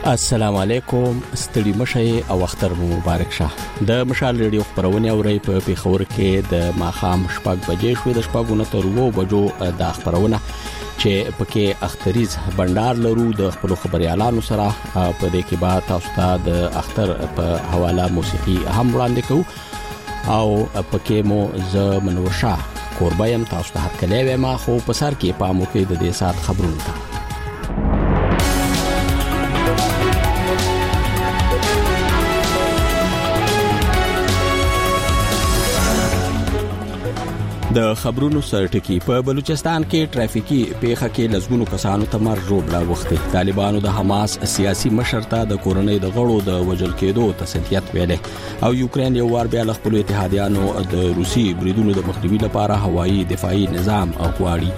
السلام علیکم، ستړي مشه او اختر مبارک شه. د مشال ریډیو خبرونه اوري په پیښور کې د ماخام شپږ بجې شوې د شپږونه تر 2 بجو د خبرونه چې پکې اختریز بندر لرو د خپل خبريالانو سره په دې کې با تاسو ته د اختر په حواله موسیقي هم وړاندې کوو او پکې مو ز منوشا قربایم تاسو ته هرکلی ما خو په سر کې پامو کې د دې سات خبرونه ته د خبرونو سرټکی په بلوچستان کې ټرافیکي پیښه کې لزګونو کسانو ته مرګ جوړ وخته. طالبانو د حماس سیاسي مشر ته د کورنۍ د غړو د وژل کېدو تسلیت ویلې او یوکرين یو وار بیا خپل اتحادیانو د روسي بریدونو د مخنیوي لپاره هوایي دفاعي نظام غواړي.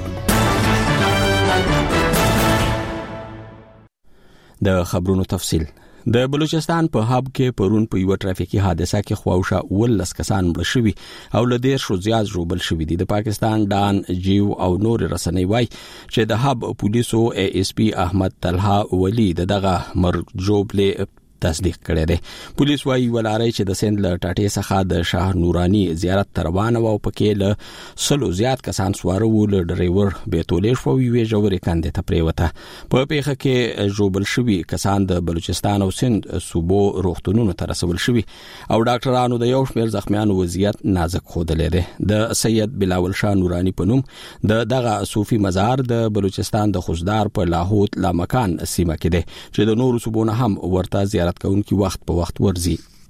د خبرونو تفصیل. د بلوچستان په هاب کې پرون په یو ټرافیکي حادثه کې خواوشه ولس کسان مړ شوي او له ډیر شو زیات ژوبل شوي دي. د پاکستان ډان جیو او نور رسنۍ وای چې د هاب پولیسو ASP احمد طلحه ولی دغه مرګ جوړلې تصدیق کړی دی. پولیس وايي ولاري چې د سند له ټاټې څخه د شاه نورانی زیارت تروان او پکې له سلو زیات کسان سواره ول ډرایور به تولې شو وی جوړې کاندې ته پریوته. په پیښه کې جوړبل شوی کسان د بلوچستان او سند صوبو روغتونونو ته رسول شوی او ډاکټرانو د یو شمېر زخمیانو وضعیت نازک خوده. د سید بلاول شاه نورانی په نوم دغه صوفي مزار د بلوچستان د خوزدار په لاهوت لا مکان سیمه کې دی چې د نورو صوبونو هم ورته زیارت کوونکی وخت په وخت ورزي.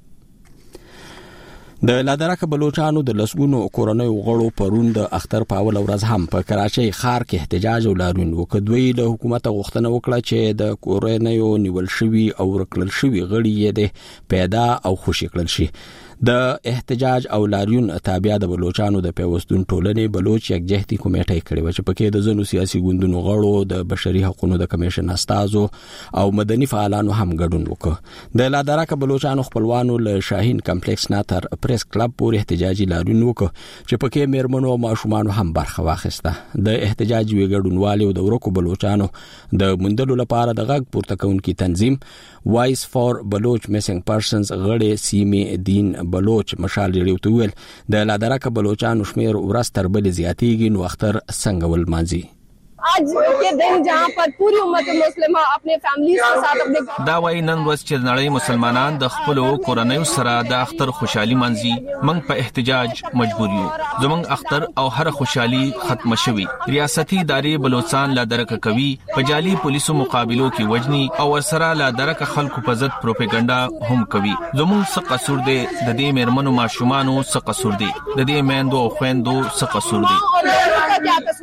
د لادرک بلوچستانو د لسګونو کورنۍ غړو پرون د اختر په اول ورځ هم په کراچۍ ښار کې احتجاج ولرون وکړوي. له حکومت غوښتنه وکړه چې د کورنۍ نیول شوی او رکلل شوی غړي یې د پیدا او خوشی کړل شي. د احتجاج او لاریون تابع د بلوچستانو د پیوستون ټولنې بلوچ یکجهتي کمیټه کړې و چې پکې د زنو سیاسي ګوندونو غړو د بشري حقوقو د کمیشن استازو او مدني فعالانو هم ګډون وکړ. د لادرک بلوچستانو خپلوانو له شاهین کمپلیکس نه تر پریس کلب پورې احتجاجي لاریون وکړ چې پکې میرمنو او ماشومان هم برخه واخیسته. د احتجاج وی ګډونوالو د ورکو بلوچستانو د مندلو لپاره د غږ پورته کوونکی تنظیم وایس فور بلوچ میسنګ پرسنز غړي سیمه دین بلوچ مشال ریډیو ته ویل د لادرک بلوچستانو شمیر ورځ تر بل زیاتېږي نو اختر څنګه ول مانځي. आज के दिन जहां पर पूरी उम्मत मुस्लिमा अपने फैमिलीज के साथ अपने دا وای نن ورځ چې نړۍ مسلمانان د خپل کورنۍ سره د اختر خوشحالي منځي موږ په احتجاج مجبور یو. زموږ اختر او هر خوشحالي ختم شوي. ریاستي ادارې بلوچستان لادرک کوي په جالي پولیسو مقابلو کې وجني او ورسره لادرک خلکو په ضد پروپاګاندا هم کوي. زموږ څه قصور دی د دې میرمنو ماشومانو څه قصور دی د دې میندو او خويندو څه قصور دی.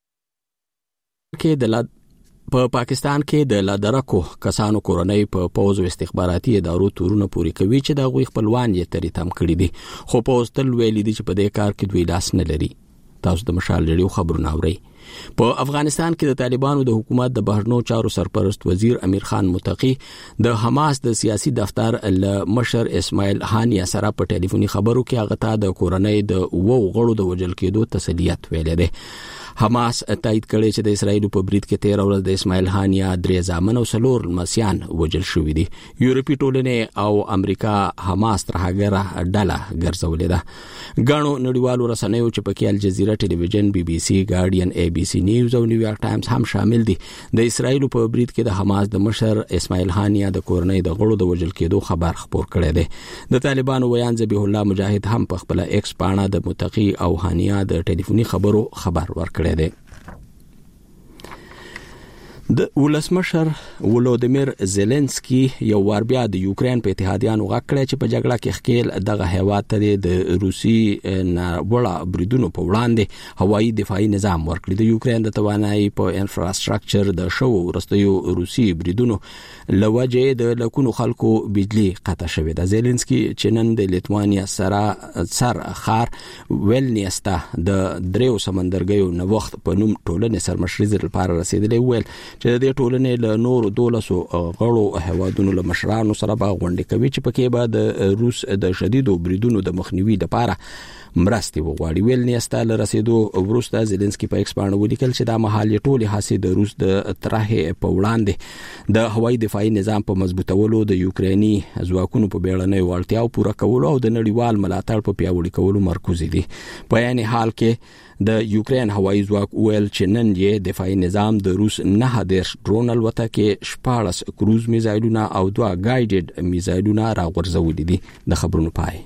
په پاکستان کې د لادرکو کسانو کورنۍ په پوز او استخباراتي ادارو تورونه پوری کوي چې د غوي خپلوان یې تری تم کړی دي خو پوز تل ویلي دي چې په دې کار کې دوی لاس نه لري. تاسو د مشال ریډیو خبرونه اورئ. په افغانستان کې د طالبانو د حکومت د بهرنیو چارو سرپرست وزیر امیر خان متقی د حماس د سیاسي دفتر له مشر اسماعیل هانیه سره په ټلیفوني خبرو کې هغه ته د کورنۍ د وو غړو د وژل کېدو تسلیت ویلې ده. حماس تایید کړي چې د اسرایل په برید کې 13 ورځ د اسماعیل هانیه درې ځامن او سلور مسیان وژل شوې دي. یورپی ټولنې او امریکا حماس تر هغه ډله ګرځولې ده. غاڼو نړیوالو رسنیو چې پکې الجزیره ټلویزیون BBC ګارډین ABC نیوز او نیویارک ټایمز هم شامل دي د اسرایل په برید کې د حماس د مشر اسماعیل هانیه د کورنۍ د غړو د وژل کېدو خبر خبر کړی دی. د طالبانو ویان ذبیح الله مجاهد هم په خپل ایکس پاڼه د متقی او هانیه د ټلیفوني خبرو خبر ورکړی دی. د ولسمشر ولودیمیر زيلنسکي یو وار بیا د یوکرين په اتحادیانو غکړی چې په جګړه کې خکیل دغه هیواد ته د روسي وړا بریدونو په وړاندې هوایي دفاعي نظام ورکړي. د یوکرين د توانایي په انفراستراکچر د شو ورستیو روسي بریدونو لوجه د لکونو خلکو بجلی قطع شوې ده. زيلنسکي چې نن د لیتوانیا سر خار ویلنیستا د دریو سمندرګیو نو وخت په نوم ټولنې سرمشري لپاره رسیدلی ویل چې د ټولنې له نور 12 غړو هوادونو له مشرانو سره به غونډه کوي چې پکې به د روس د شدیدو بریدونو د مخنیوي لپاره مرستي وغواړي. ویلنیستا له رسیدو وروسته زيلنسکي په ایکس باندې ولیکل چې د مهال ټولې هڅې د روس د طرحې په وړاندې د هوایي دفاعي نظام په مضبوطولو، د یوکریني ځواکونو په بیړنۍ وړتیاو پوره کولو او د نړیوال ملاتړ په پیاوړي کولو مرکز دي. په یعنی حال کې د یوکرين هوایي ځواک ویل چې نن یې دفاعي نظام د روس 9 ډرون الوتکې کې 14 کروز میزایلونه او 2 ګایډډ میزایلونه راغورځولي دي. د خبرونو پای.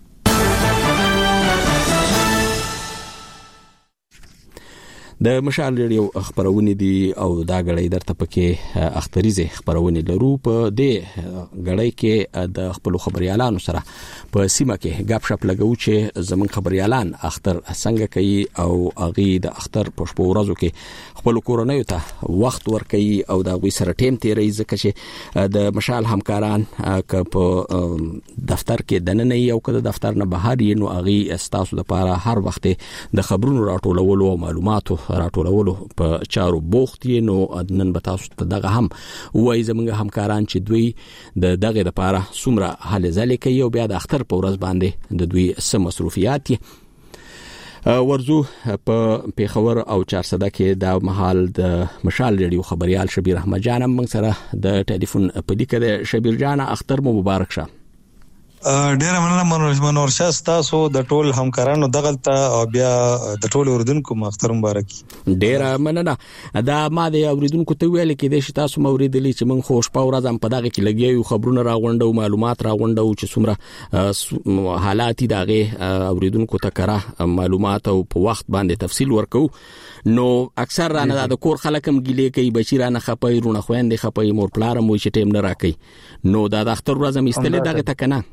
د مشال ریډیو خبرونه دي او دا غړې درته پکې اختریزه خبرونه لرو. په دې غړې کې د خپل خبريالانو سره په سیمه کې غاب شپ لګو چې زمون خبريالان اختر څنګه کوي او اغي د اختر په شپو ورځو کې خپل کورنۍ ته وخت ورکوي او دا غوي سره ټیم تیري ځکه چې د مشال همکاران ک په دفتر کې دننه یو کده دفتر نه بهر نو اغي استاسو لپاره هر وخت د خبرونو راټولولو او معلوماتو راټولولو په چارو بوخت نو نن به تاسو ته دغه هم وای زمونږ همکاران چې دوی د دغه لپاره څومره حل ځلې کوي او بیا د اختر په ورځ باندې د دوی سم مصروفیات ورزو په پیښور او 400 کې د محل د مشال ریډیو خبريال شبیر احمد جان موږ سره د ټلیفون په لیکه د شبیر جان اختر مو مبارک شه. ډیر منور شه تاسو د ټول همکارانو دغلطه او بیا د ټول اوردونکو اختر مبارک. ډیر مننه. دا ما د اوریدونکو ته ویل کې د تاسو موریدلی چې من خوش په ورځ هم په دغه کې لګیو خبرونه راغونډو معلومات راغونډو چې څومره حالات دغه اوریدونکو ته کړه معلومات او په وخت باندې تفصیل ورکو. نو اکثر رانه د کور خلک هم ګیلې کوي بچیرانه خپای رونه خويندې خپای مور پلار مو چې ټیم نه راکې. نو دا د اختر ورځ هم استلې دغه تکنه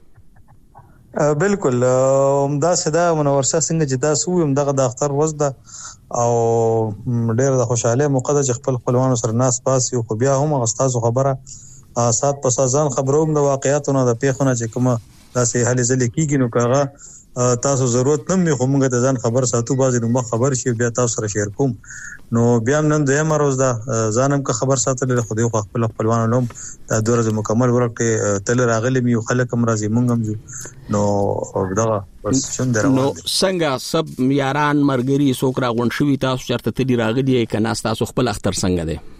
بالکل دا صدا منور شه څنګه چې تاسو هم دغه د اختر ورځ ده او ډېر د خوشاله موقع چې خپل خپلوانو سره ناس پاس یو خو بیا هم غستازو خبره سات په سازان خبروم د واقعیتونو د پیښونو چې کومه داسې حل ځلې کیږي نو کاغه تاسو ضرورت نه مې کومه د ځان خبر ساتو بازي نو خبر شي بیا تاسو سره شیر کوم. نو بیا نن د یم روز ده ځانم کا خبر ساتل خو دې خپل خپلوانو لوم دا دورځ مکمل ورکه تل راغلی میو خلک هم راځي مونږ هم نو دغه بس شندره. نو څنګه سب یاران مرګري سوکرا غون شوي تاسو چرته تدي راغلی کنه تاسو خپل اختر څنګه ده؟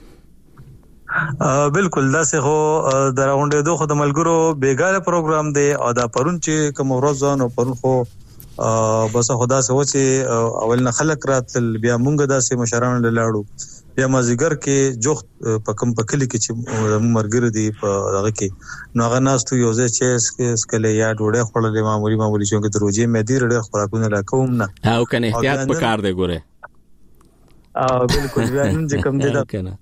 بالکل دا سه خو دراونډه دوه د ملګرو بیګاله پروګرام دی او دا پرون چې کوم ورځ نو پرون خو بس خدا سه و چې اول نه خلک راتل بیا مونږ داسې مشرانو لاړو بیا مازیګر کې جوخت په کم پکلی کې چې مرګر دی په هغه کې نو هغه ناس ته یو ځای چې اسکله یا ډوډۍ خورلې معمولی چې د روزي مې دی ډېر خوراکونه لا کوم نه او کنه احتیاط پکار دی ګوره. بالکل بیا نن چې کوم دی دا کنه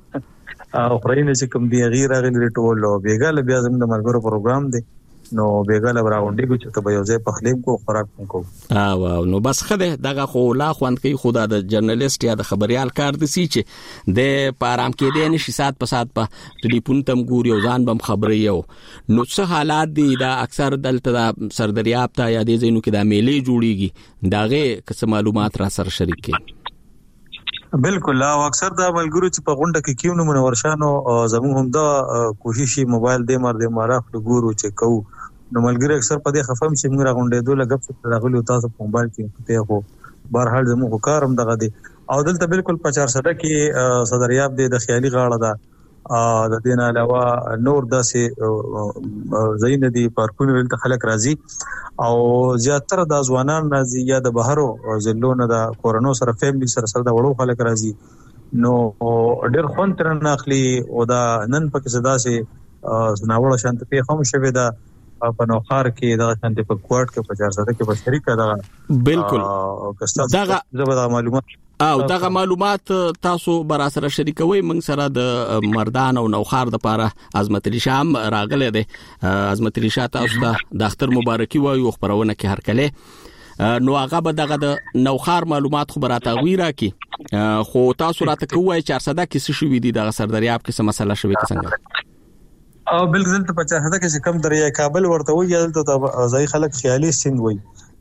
او خرینه چې کوم دی غیر غیر ټول بیګاله بیا زموږ د مرګرو پروګرام دی نو بیګاله راوندې کو چې ته به یو ځای په خلیب کو خوراک کو. واو نو بس خده دغه خو لا خوند کوي خدا د جرنالست یا د خبريال کار دي چې د پارام کې دی نشي سات په سات په ټلیفون تم ګوري او ځان بم خبري یو نو څه حالات دي دا اکثر دلته سردریاب ته یا د زینو کې د میلې جوړیږي داغه کس معلومات را سره شریک کړي. بالکل او اکثر دا ملګرو چې په غونډه کې کیونه منورشانو زموږ هم دا کوشش موبایل دې مر دې مارا ګورو چې کو نو ملګری اکثر په دې خفم چې موږ غونډې دوه لګب څه راغلي تاسو په موبایل کې ته خو بهر حال زموږ کارم دغه دي او دلته بالکل 400 کې صدریاب دې د خیالي غاړه ده د دین علاوه نور داسې زین دي پارکونه ولته خلک راځي او زیاتره د ځوانان راځي یا د بهرو ځلونه د کورونو سره فیملی سره د وړو خلک راځي نو ډېر خوند تر نه اخلي او دا نن پکې صدا سي ناوړه شانت په هم شوي دا په نوخار کې دا شانت په کوارټ کې 400 کې په شریکه دا بالکل دغه معلومات او دغه معلومات تاسو برا سره شریکوي موږ سره د مردان او نوخار د پاره عظمت علي شام راغله ده عظمت علي شاه تاسو د اختر مبارکي وایو خبرونه کې هر کله نو هغه به دغه د نوخار معلومات خبراته غویرا کې خو تاسو راته کوی 400 کې څه شوې دي د سردریاب کې څه مسله شوې څنګه او بالکل ته 50 کې کم دریا کابل ورته وي دلته ځای خلک خیالي سند وي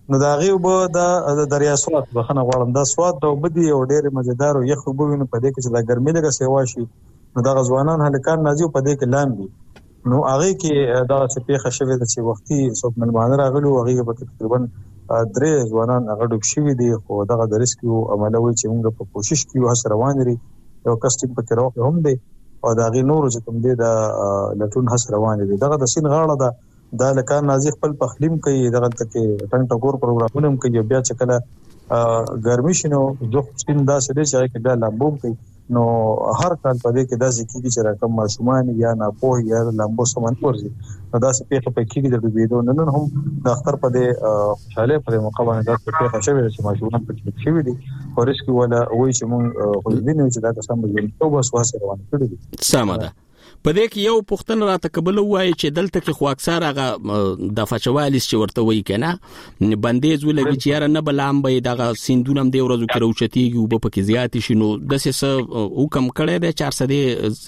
نو دا غي وب د دریا سوات بخنه غواړم دا سوات د وبدي او ډېر مزیدار او یخ وبوینه په دې کې چې دا ګرمي لګه سیوا شي نو دا غزوانان هلکان نازي په دې کې لامبي نو هغه کې دا څه پیښه شوه د چې وختي څوک ملمانه راغلو هغه په تقریبا 3 ځوانان هغه ډوب شوي دي خو دغه د ریسکیو عملوي چې موږ په کوشش کوو هڅه روان دي یو کس په کې راو هم دي او دا غي نور چې کوم دي د لټون هڅه روان دي دغه د سین غاړه دا لکان نازي خپل پخلیم کوي دغه تکي ټنګ ټکور پروګرامونه هم کوي بیا چې کله ګرمي شنو دوه سین دا سړي چې کې بیا لامبوم کوي نو هر کال په دې کې دا ځکه چې رقم ماشومان یا ناپوه یا لامبو سامان ورزي نو دا څه پیښه په کې د ډوبېدو نن هم د اختر په دې خوشاله په مقابله دا پیښه شوې چې ماشومان په کې شوې دي او ریسک ولا وایي چې مونږ خو دې نه چې دا قسم به یو بس واسه روان کړی دي سمه ده په دې کې یو پښتنه راته قبول وایي چې دلته کې خو اکثر هغه د فچوالیس چې ورته وایي کنه بندیز ولګي چې یاره نه بلام به دغه سیندونم دی ورځو کې روچتيږي او په کې زیات شي نو د څه حکم کړی دی 400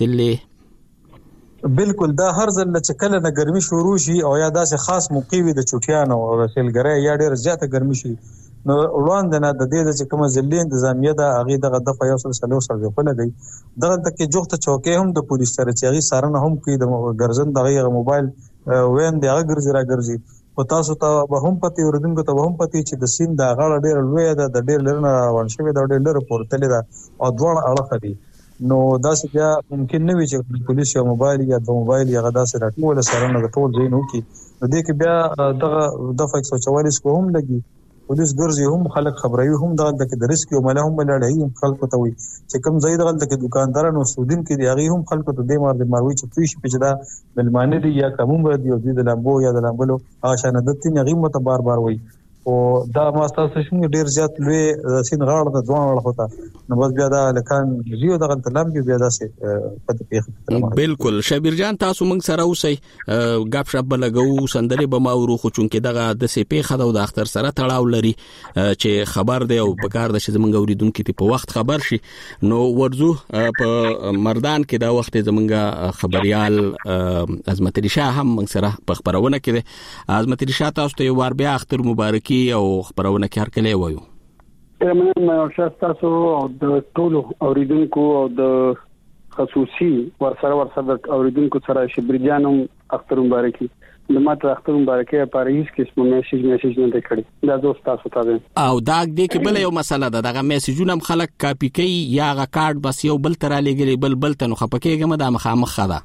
ضلع بالکل دا هر ځل چې کله نه ګرمي شروع شي او یا داسې خاص موقع وي د چټیانو او رسلګرۍ یا ډېر زیاته ګرمي شي نو وړاندې نه د دې چې کوم ځلې انتظامیه دا هغه دغه د فیاض سره سره په لګي دغه تک جوخته چوکې هم د پولیس سره چې هغه سارنه هم کوي د ګرځن دغه موبایل وین دی هغه ګرځي را ګرځي او تاسو ته به هم پتی اوردونکو ته هم پتی چې د سین د غاړه ډېر لوی ده د ډېر لرنه روان شوی دا ډېر لره پورتل ده او دوه اړه دي نو دا څه بیا ممکن نه وي چې پولیس یو موبایل یا د موبایل یا غدا سره ټول سره د ټول ځای نو کې نو دې کې بیا دغه د 144 کو هم لګي پولیس ګرځي هم خلک خبروي هم دغه د ریسک او مله هم لړۍ خلکو ته وي چې کوم ځای دغه د دکاندارانو سودین کې دی هغه هم خلکو ته د ماروي چې پیش پچدا ملمانه دي یا کوم ودی او د لامبو یا د لامبلو آشانه د تین غیمت بار بار وي او دا ماستا څنګه ډیر زیات لوی سین غاړه د دوه وړ هوتا نو بس بیا دا لکان زیو دغه تلم کې بیا داسې پد پیښه بالکل شبیر جان تاسو موږ سره اوسئ غاب شپ لګو سندري بماورو خو چونکې دغه د سي پیښه د اختر سره تړاو لري چې خبر دی او په کار د چې زمونږ اوریدونکو ته په وخت خبر شي نو ورزو په مردان کې دا وخت زمونږ خبريال عظمت علي شاه هم موږ سره په خبرونه کې دي عظمت علي شاه تاسو ته ور بیا اختر مبارکي او خبرونه کې هر کله وایو مې او تاسو د ټول اوریدونکو او د خصوصي ورسره اوریدونکو سره شبیر جانم اختر مبارکي د ماته اختر مبارکي لپاره هیڅ قسم میسج نه کړی دا دوست تاسو ته او دا دې کې بل یو مسله ده دغه میسجونه خلک کاپی کوي یا غا کارت بس یو بل تر لګي بل ته نو خپکهګم د مخامخ خدا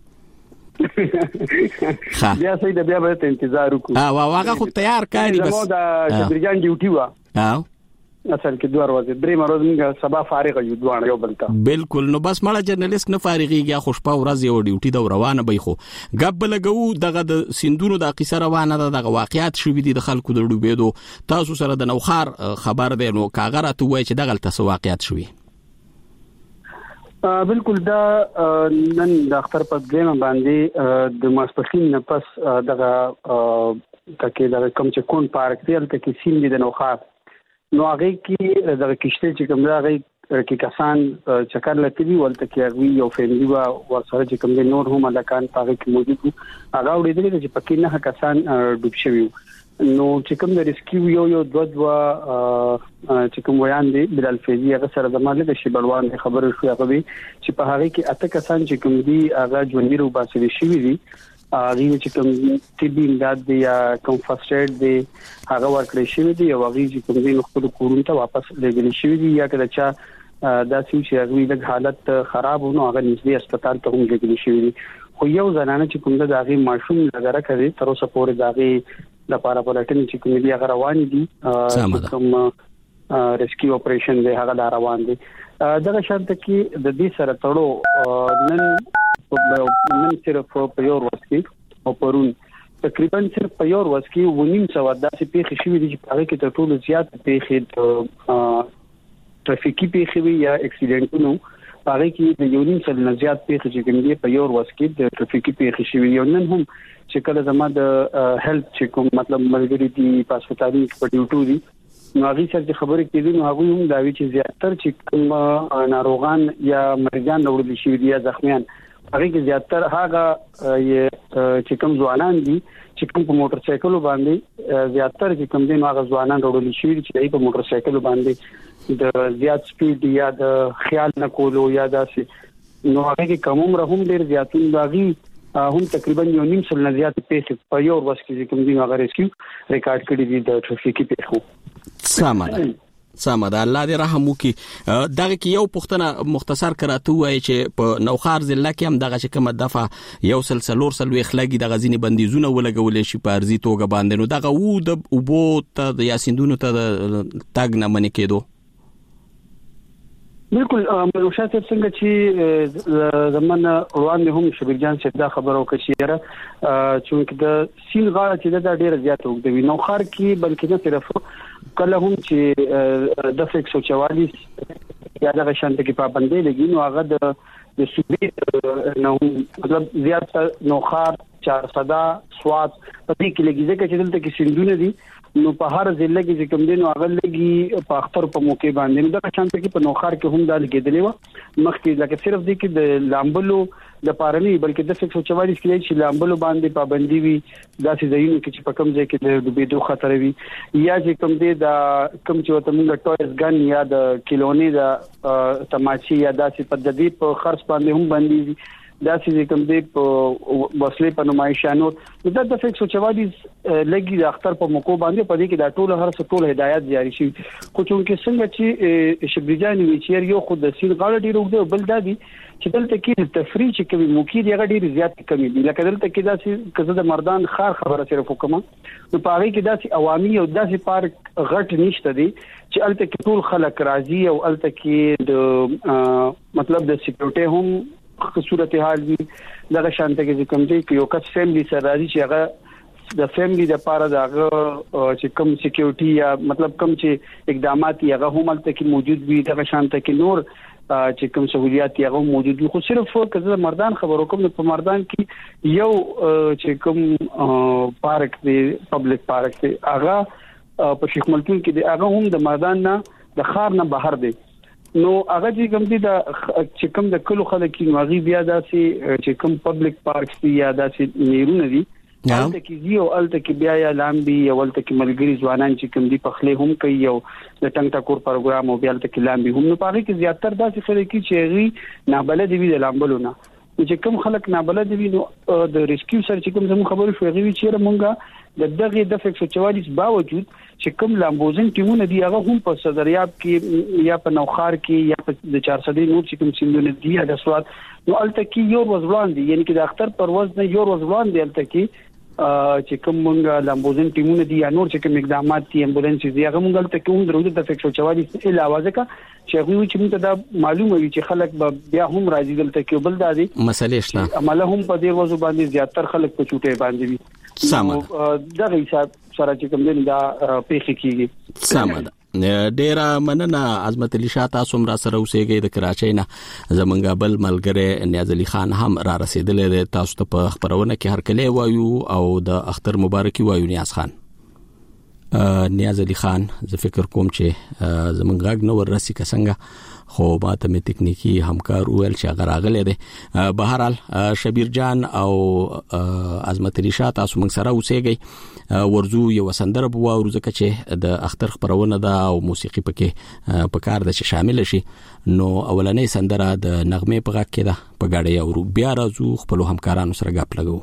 بیا سید بیا به انتظار وکړو او هغه خو تیار کاری بس زموږ د شبیر جان ډیوټي وا اصل کې دوه ورځې درې مرز موږ سبا فارغ یو دوه یو بلته بالکل نو بس مړه جرنالست نه فارغيږي خوشپا ورځ یو ډیوټي د روانه به خو غب لګو دغه د سیندونو د قصه روانه دغه واقعیت شو دي د خلکو د ډوبېدو تاسو سره د نوخار خبر دی نو کاغره ته وای چې دغه تاسو واقعیت شوي بالکل دا نن د اختر په ګیم باندې د ماسپخین نه پس دغه تکي د کوم چې کون پارک دی تل کې سیم دي د نوخار نو هغه کې دغه کشته چې کوم راغی کې کسان چکر لته دي ولته کې یو فیملی وا ورسره چې کوم نور هم لکان پاره کې موجود هغه وړي دي چې پکې نه کسان ډوب شوي نو چې کوم د ریسکیو یو دوه چې کوم ویان دي بلال فیضی هغه سره د مالک شي بلوان خبرو شو هغه چې په هغه کې اته کسان چې کوم دي هغه ژوندۍ رو باسي شي دي هغه چې کوم طبي امداد دی یا کوم فرست ایډ دی هغه ورکړی شي دي او هغه چې کوم دي خپل کورونو ته واپس لګل شي دي یا کله چې دا چې هغه د حالت خراب ونه هغه نږدې هسپتال ته هم لګل شي دي خو یو زنانه چې کوم د هغه ماشوم لګره کوي تر اوسه پورې دغه د لپاره پلاتین چې کوم دي هغه روان دي کوم ریسکیو اپریشن دی هغه روان دي دغه شرط کې د دې سره تړو نن صرف په یو ورځ کې او پرون تقریبا صرف په یو ورځ کې ونیم څو داسې پیښې شوې دي چې هغه کې تر ټولو زیات پیښې ټرافیکي پیښې یا اکسیډنټونو هغه کې د یو نیم څل زیات پیښې چې کوم دي په یو ورځ کې د ټرافیکي پیښې شوې یو نن هم چې کله زما د هیلث چې کوم مطلب ملګری دي په هسپتالي په ډیوټو دي نو هغه چې خبرې کېدې نو هغه هم دا وی چې زیاتره چې کوم ناروغان یا مریضان وړل شي دي یا زخمیان هغه کې زیاتره هغه چې کوم ځوانان دي چې کوم په موټر سایکل باندې زیاتره چې کوم دین هغه ځوانان وروړي شي چې په موټر سایکل باندې د زیات سپیډ یا د خیال نه کولو یا داسې نو هغه کې کوم رقم ډیر زیاتون باغی هم تقریبا 1.5 سل نه زیات پیسې په یو ورځ کې کوم دین هغه ریسکیو ریکارډ کړی دي د ټرافیکي پیښو. سمه ده، الله دې رحم وکړي. دغه کې یو پوښتنه مختصر کراته وای چې په نوخار ضلع کې هم دغه چې کومه دفعه یو سلسلور خلګي د غزيني بندیزونه ولګولې شي په ارزي توګه باندې، نو دغه وو د اوبو ته د یاسیندونو ته تاګ نه منې کېدو. بالکل مروشات څنګه چې زمونه وړاندې هم شبیر جان چې دا خبرو کشيره چې د سیل غاړه چې دا ډیره زیات وګدوي نوخار کې بلکې نه صرف کله هم چې د 144 یا د شانت کې پابندۍ لګي نو هغه د صوبې نو مطلب زیات نوخار 400 سواد په دې کې لګي ځکه چې دلته کې سندونه دي نو په هر ضلع کې کوم دي نو هغه لګي په اختر په موقع باندې نو د شانت کې په نوخار کې هم دال کېدلې و مخکې لکه صرف دې کې د لامبلو د پارني بلکې د 144 کې چې لامبلو باندې پابندي وي داسې ځایونو کې چې په کوم ځای کې د ډوبېدو خطر وي یا چې کوم دي د کوم چې وته موږ ټویس ګن یا د کیلونی د تماچي یا داسې پدې په خرڅ باندې هم باندې داسې کوم دي په وسلې په نمایشانو د 144 لګي د اختر په موقع باندې په دې کې د ټولو هر څه هدایت جاری شي خو چې څنګه چې شبريجان ویچیر یو خود د سیل غاړه ډیرو د بل دادي چې دلته کې تفریح چې کوي موکي دی غډیر زیات کمی دي لکه دلته کې داسې کزه د مردان خار خبره صرف وکم نو پاره کې داسې عوامي او داسې پارک غټ نشته دي چې الته کې ټول خلک راضي او الته کې د مطلب د سکیورټي هم صورتحال دي دغه شانته کې کوم دی یو کس فیملی سره راځي چې هغه د فیملی د پاره دغه چې کوم سکیورټي یا مطلب کوم چې اقدامات هغه هم الته کې موجود وي دغه شانته کې نور چې کوم سہولیات هغه موجود وي خو صرف کزه مردان خبرو کوم په مردان کې یو چې کوم پارک دی پبلک پارک دی هغه په شیخ ملکون کې دی هغه هم د مردان نه د خار نه بهر دی نو هغه چې کوم دي د چې کوم د کلو خلک نو هغه بیا داسې چې کوم پبلک پارکس دي یا داسې نیرونه دي الته کې زیو الته کې بیا یا لامبي یا ولته کې ملګری ځوانان چې کوم دي پخله هم کوي یو د ټنګ ټکور پروګرام او بیا الته کې لامبي هم نو پاره کې زیاتره داسې خلک چې غي نابلد وي د لامبلو نه چې کوم خلک نابلد وي نو د ریسکیو سره چې کوم زموږ خبرو شوې غوي چې مونږه د دغه د 144 باوجود چې کوم لامبوزن ټیمونه دی هغه هم په صدریاب کې یا په نوخار کې یا په د 400 نور چې کوم سیندونه دی د سواد نو الته کې یو ورځ وړاندې یعنی چې د اختر پر ورځ نه یو ورځ وړاندې الته کې چې کوم مونږ لامبوزن ټیمونه دي یا نور چې کوم اقدامات دي امبولانس دي هغه مونږ الته کې هم درو د 144 علاوه ځکه چې هغه چې موږ ته معلومه وي چې خلک بیا هم راځي دلته کې بل دادي مسلې شته عمله هم په دې وځو باندې زیاتره خلک په چوټه باندې وي سمه دغه حساب سره چې کوم دین دا پیښ کیږي سمه ډیر مننه عظمت علي شاه تاسو را سره اوسېږئ د کراچۍ نه زمونږ بل ملګری نیاز علي خان هم را رسیدلې تاسو ته په خبرونه کې هرکلی وایو او د اختر مبارکي وایو نیاز خان نیاز علي خان زه فکر کوم چې زمونږ غږ نو ورسې کسنګ خو ماته می تکنیکی همکار ویل چې هغه راغلی دی به هر حال شبیر جان او عظمت علي شاه تاسو موږ سره اوسېږئ ورزو یو سندره بو او ځکه چې د اختر خبرونه ده او موسیقي پکې په کار ده چې شامل شي نو اولنې سندره د نغمه په غږ کې ده په غاړه او بیا راځو خپل همکارانو سره غاپ لګو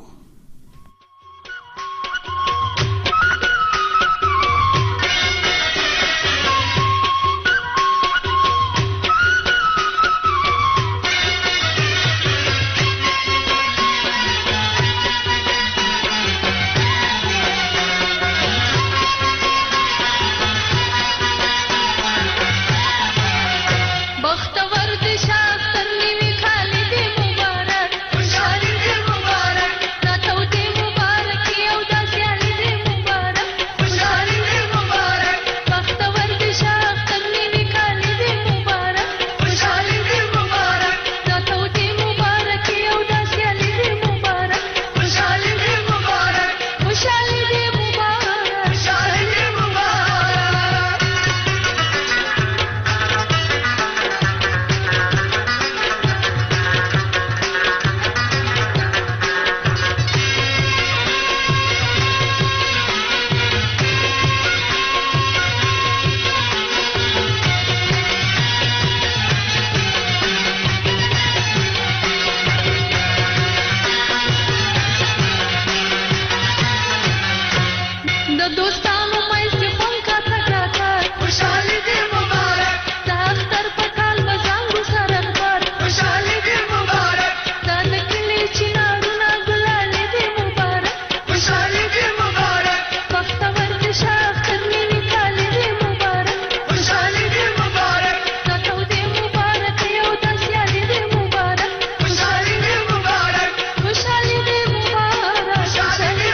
مبارک د دوستانو مېسته پم کا تکرار خوشالي دې مبارک د اختر په کال مزانګو سره خبر خوشالي دې مبارک د نکلي چنارونه ګلالي دې مبارک خوشالي دې مبارک بختور دې شاختر مینې کالي دې مبارک خوشالي دې مبارک تاسو دې مبارک یو د سیالي دې مبارک خوشالي دې مبارک خوشالي دې مبارک خوشالي دې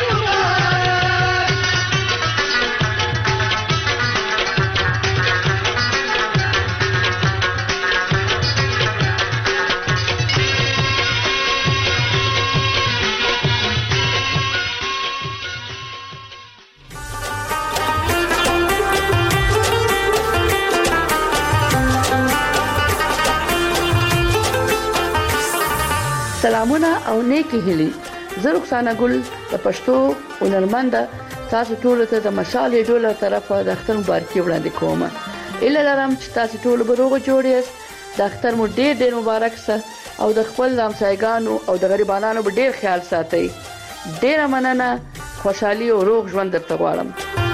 سلامونه او نیکی هیلي زه رخسانه ګل د پښتو هنرمنده تاسو ټول ته د مشال ډوله طرفه د اختر مبارکي وړاندې کوم اله لرم چې تاسو ټول به روغ جوړ یاست د اختر مو ډېر مبارک سه او د خپل همسایګانو او د غریبانو به ډېر خیال ساتئ ډېر مننه خوشحالي او روغ ژوند درته غواړم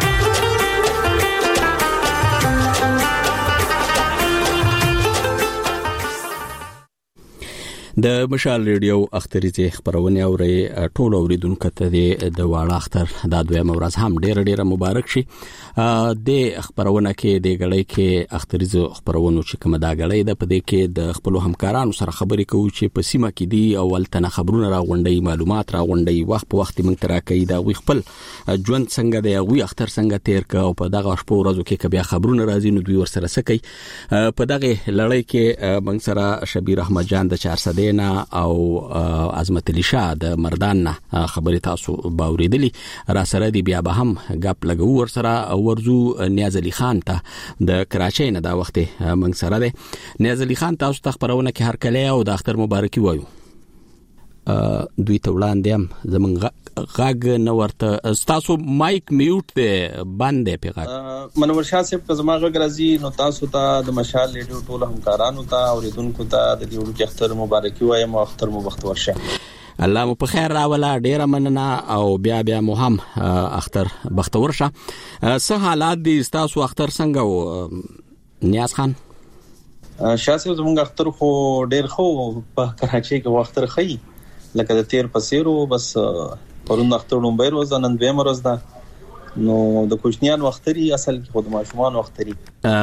د مشال ریډیو اختریزي خبرونه اوري ټول اوریدونکو ته د واړه اختر د دویم ورځ هم ډېر مبارک شي د خبرونه کې د غړې کې اختریزو خبرونه چې کومه دا غړې د پدې کې د خپل همکارانو سره خبرې کوي چې په سیمه کې دي اول تنه خبرونه راغونډي معلومات راغونډي وخت په وخت موږ ترا کوي دا وی خپل ژوند څنګه دی او اختر څنګه تیر کا او په دغه شپه ورځو کې بیا خبرونه راځي نو دوی ورسره سکی په دغه لړۍ کې موږ سره شبیر احمد جان د 400 او عظمت علي شاه د مردان خبرې تاسو باوریدلی را سره دی بیا به هم غپ لګو ور سره ورزو نیاز علي خان ته د کراچۍ نه دا وخت موږ سره دی نیاز علي خان تاسو ته خبرونه کې هر کله او د اختر مبارکي وایو دوی ته وړاندې هم زمونږ غاګ نو ورته تاسو مایک میوټ دی باندې پیغام منور شاه صاحب که زما غږ راځي نو تاسو ته د مشال ریډیو ټول همکارانو ته اوریدونکو ته د دې وړو اختر مبارکي وایم او اختر مو بخت ورشه الله مو په خیر راولا ډیره مننه او بیا مو هم اختر بخت ورشه څه حالات دي تاسو اختر څنګه و نیاز خان شاه صاحب زموږ اختر خو ډیر خو په کراچۍ کې اختر خي لکه د تیر پسیرو بس پرون اختر نومبر روز نن دویم ورځ ده نو د کوچنیان وختري اصل کې خود ماشومان وختري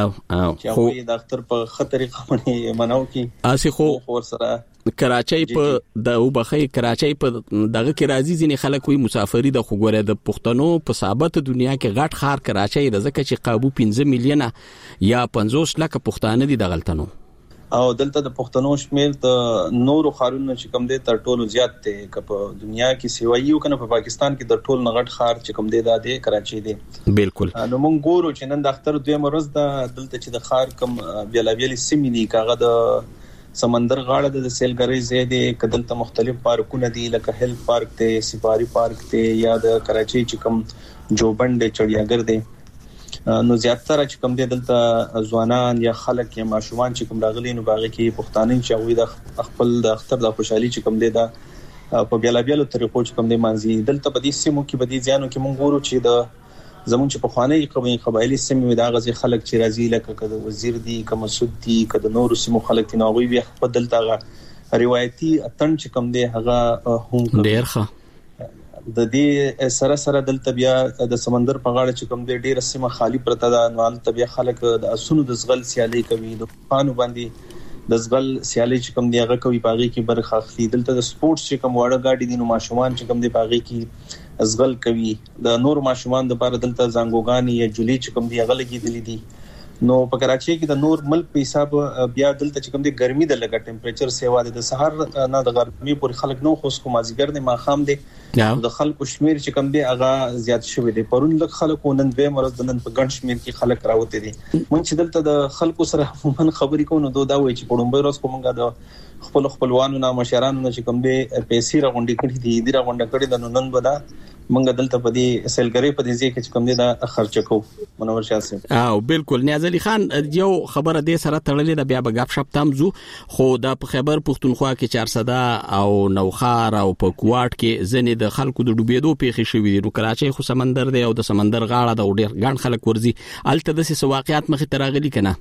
خو د اختر په خطرې خمنې مناو کې اسی خو ور سره کراچۍ په د وبخي کراچۍ په دغه کې راځي ځینې خلک وي مسافری د خوګوره د پښتنو په ثابت دنیا کې غټ خار کراچۍ د زکه چې قابو 15 میلیونه یا 50 لک پښتانه دي د غلطنو او دلته د پښتنو شمیر د نورو خارونو چې کوم دي تر ټولو زیات دي په دنیا کې سیوایي او کنه په پاکستان کې د ټول نغټ خار چې کوم دي د کراچۍ دي بالکل نو مونږ ګورو چې نن د اختر دویم ورځ د دلته چې د خار کم بیلابیل سیمې دي کاغه د سمندر غاړه د سیلګری زیاده کدلته مختلف پارکونه دي لکه هیل پارک ته سفاری پارک ته یا د کراچۍ چې کوم جوبند چړیاګر دي نو زیاتره چې کوم دي دلته ځوانان یا خلک یا ماشومان چې کوم راغلي نو باغ کې پښتانه چې وي د خپل د اختر د خوشحالي چې کوم دي دا په بیلابیل طریقو چې کوم دي مانځي دلته په دې سیمو کې په دې ځانو کې مونږ ګورو چې د زمون چې په خوانې قبایلی سیمې د غزي خلک چې راځي لکه کده وزیر دي کوم مسعود دي کده نور سیمو خلک تی نووي بیا په دلته روایتي اتن چې کوم دي هغه هم ډیر ښه د دې سره دلته بیا د سمندر په غاړه چې کوم دې ډیره سیمه خالی پرته ده نو دلته بیا خلک د اسونو د زغل سیالي کوي د پانو باندې د زغل سیالي چې کوم دی هغه کوي باغی کې برخه اخلي دلته د سپورتس چې کوم وړه گاډي دي نو ماشومان چې کوم دی باغی کې زغل کوي د نور ماشومان د بار دلته زنګوغانی یا جولی چې کوم دی هغه لګیدلې دي نو په کراچۍ کې د نور ملک په حساب بیا دلته چې کوم دی ګرمي د لګا ټمپریچر سیوا د سحر نه د ګرمي پورې خلک نو خوش کو مازیګر نه ماخام دي د خلکو شمیر چې کوم دی هغه زیات شوی دی پرون لک خلکو نن به مرز د نن په ګڼ شمیر کې خلک راوته دي مونږ چې دلته د خلکو سره عموما خبرې کوو نو دا وایي چې په ډومبه ورځ کومه د خپلوانو نه مشرانو نه چې کوم دی پیسې راغونډې کړې دي د راغونډه کړې د نن بدا منګ دلته په دې سیلګری په دې ځای کې کوم دي دا خرچ کو منور شاسه او بالکل نیاز علي خان یو خبره دې سره تړلې ده بیا به غاب شپ تامزو خو د خبر پښتونخوا کې 400 او نوخار او په کوټ کې ځنې د خلکو د ډوبېدو پیښې شوې دي نو کراچۍ خو سمندر دی او د سمندر غاړه د ډېر ګڼ خلک ورزي الته د سې واقعیت مخې تراغلي کنه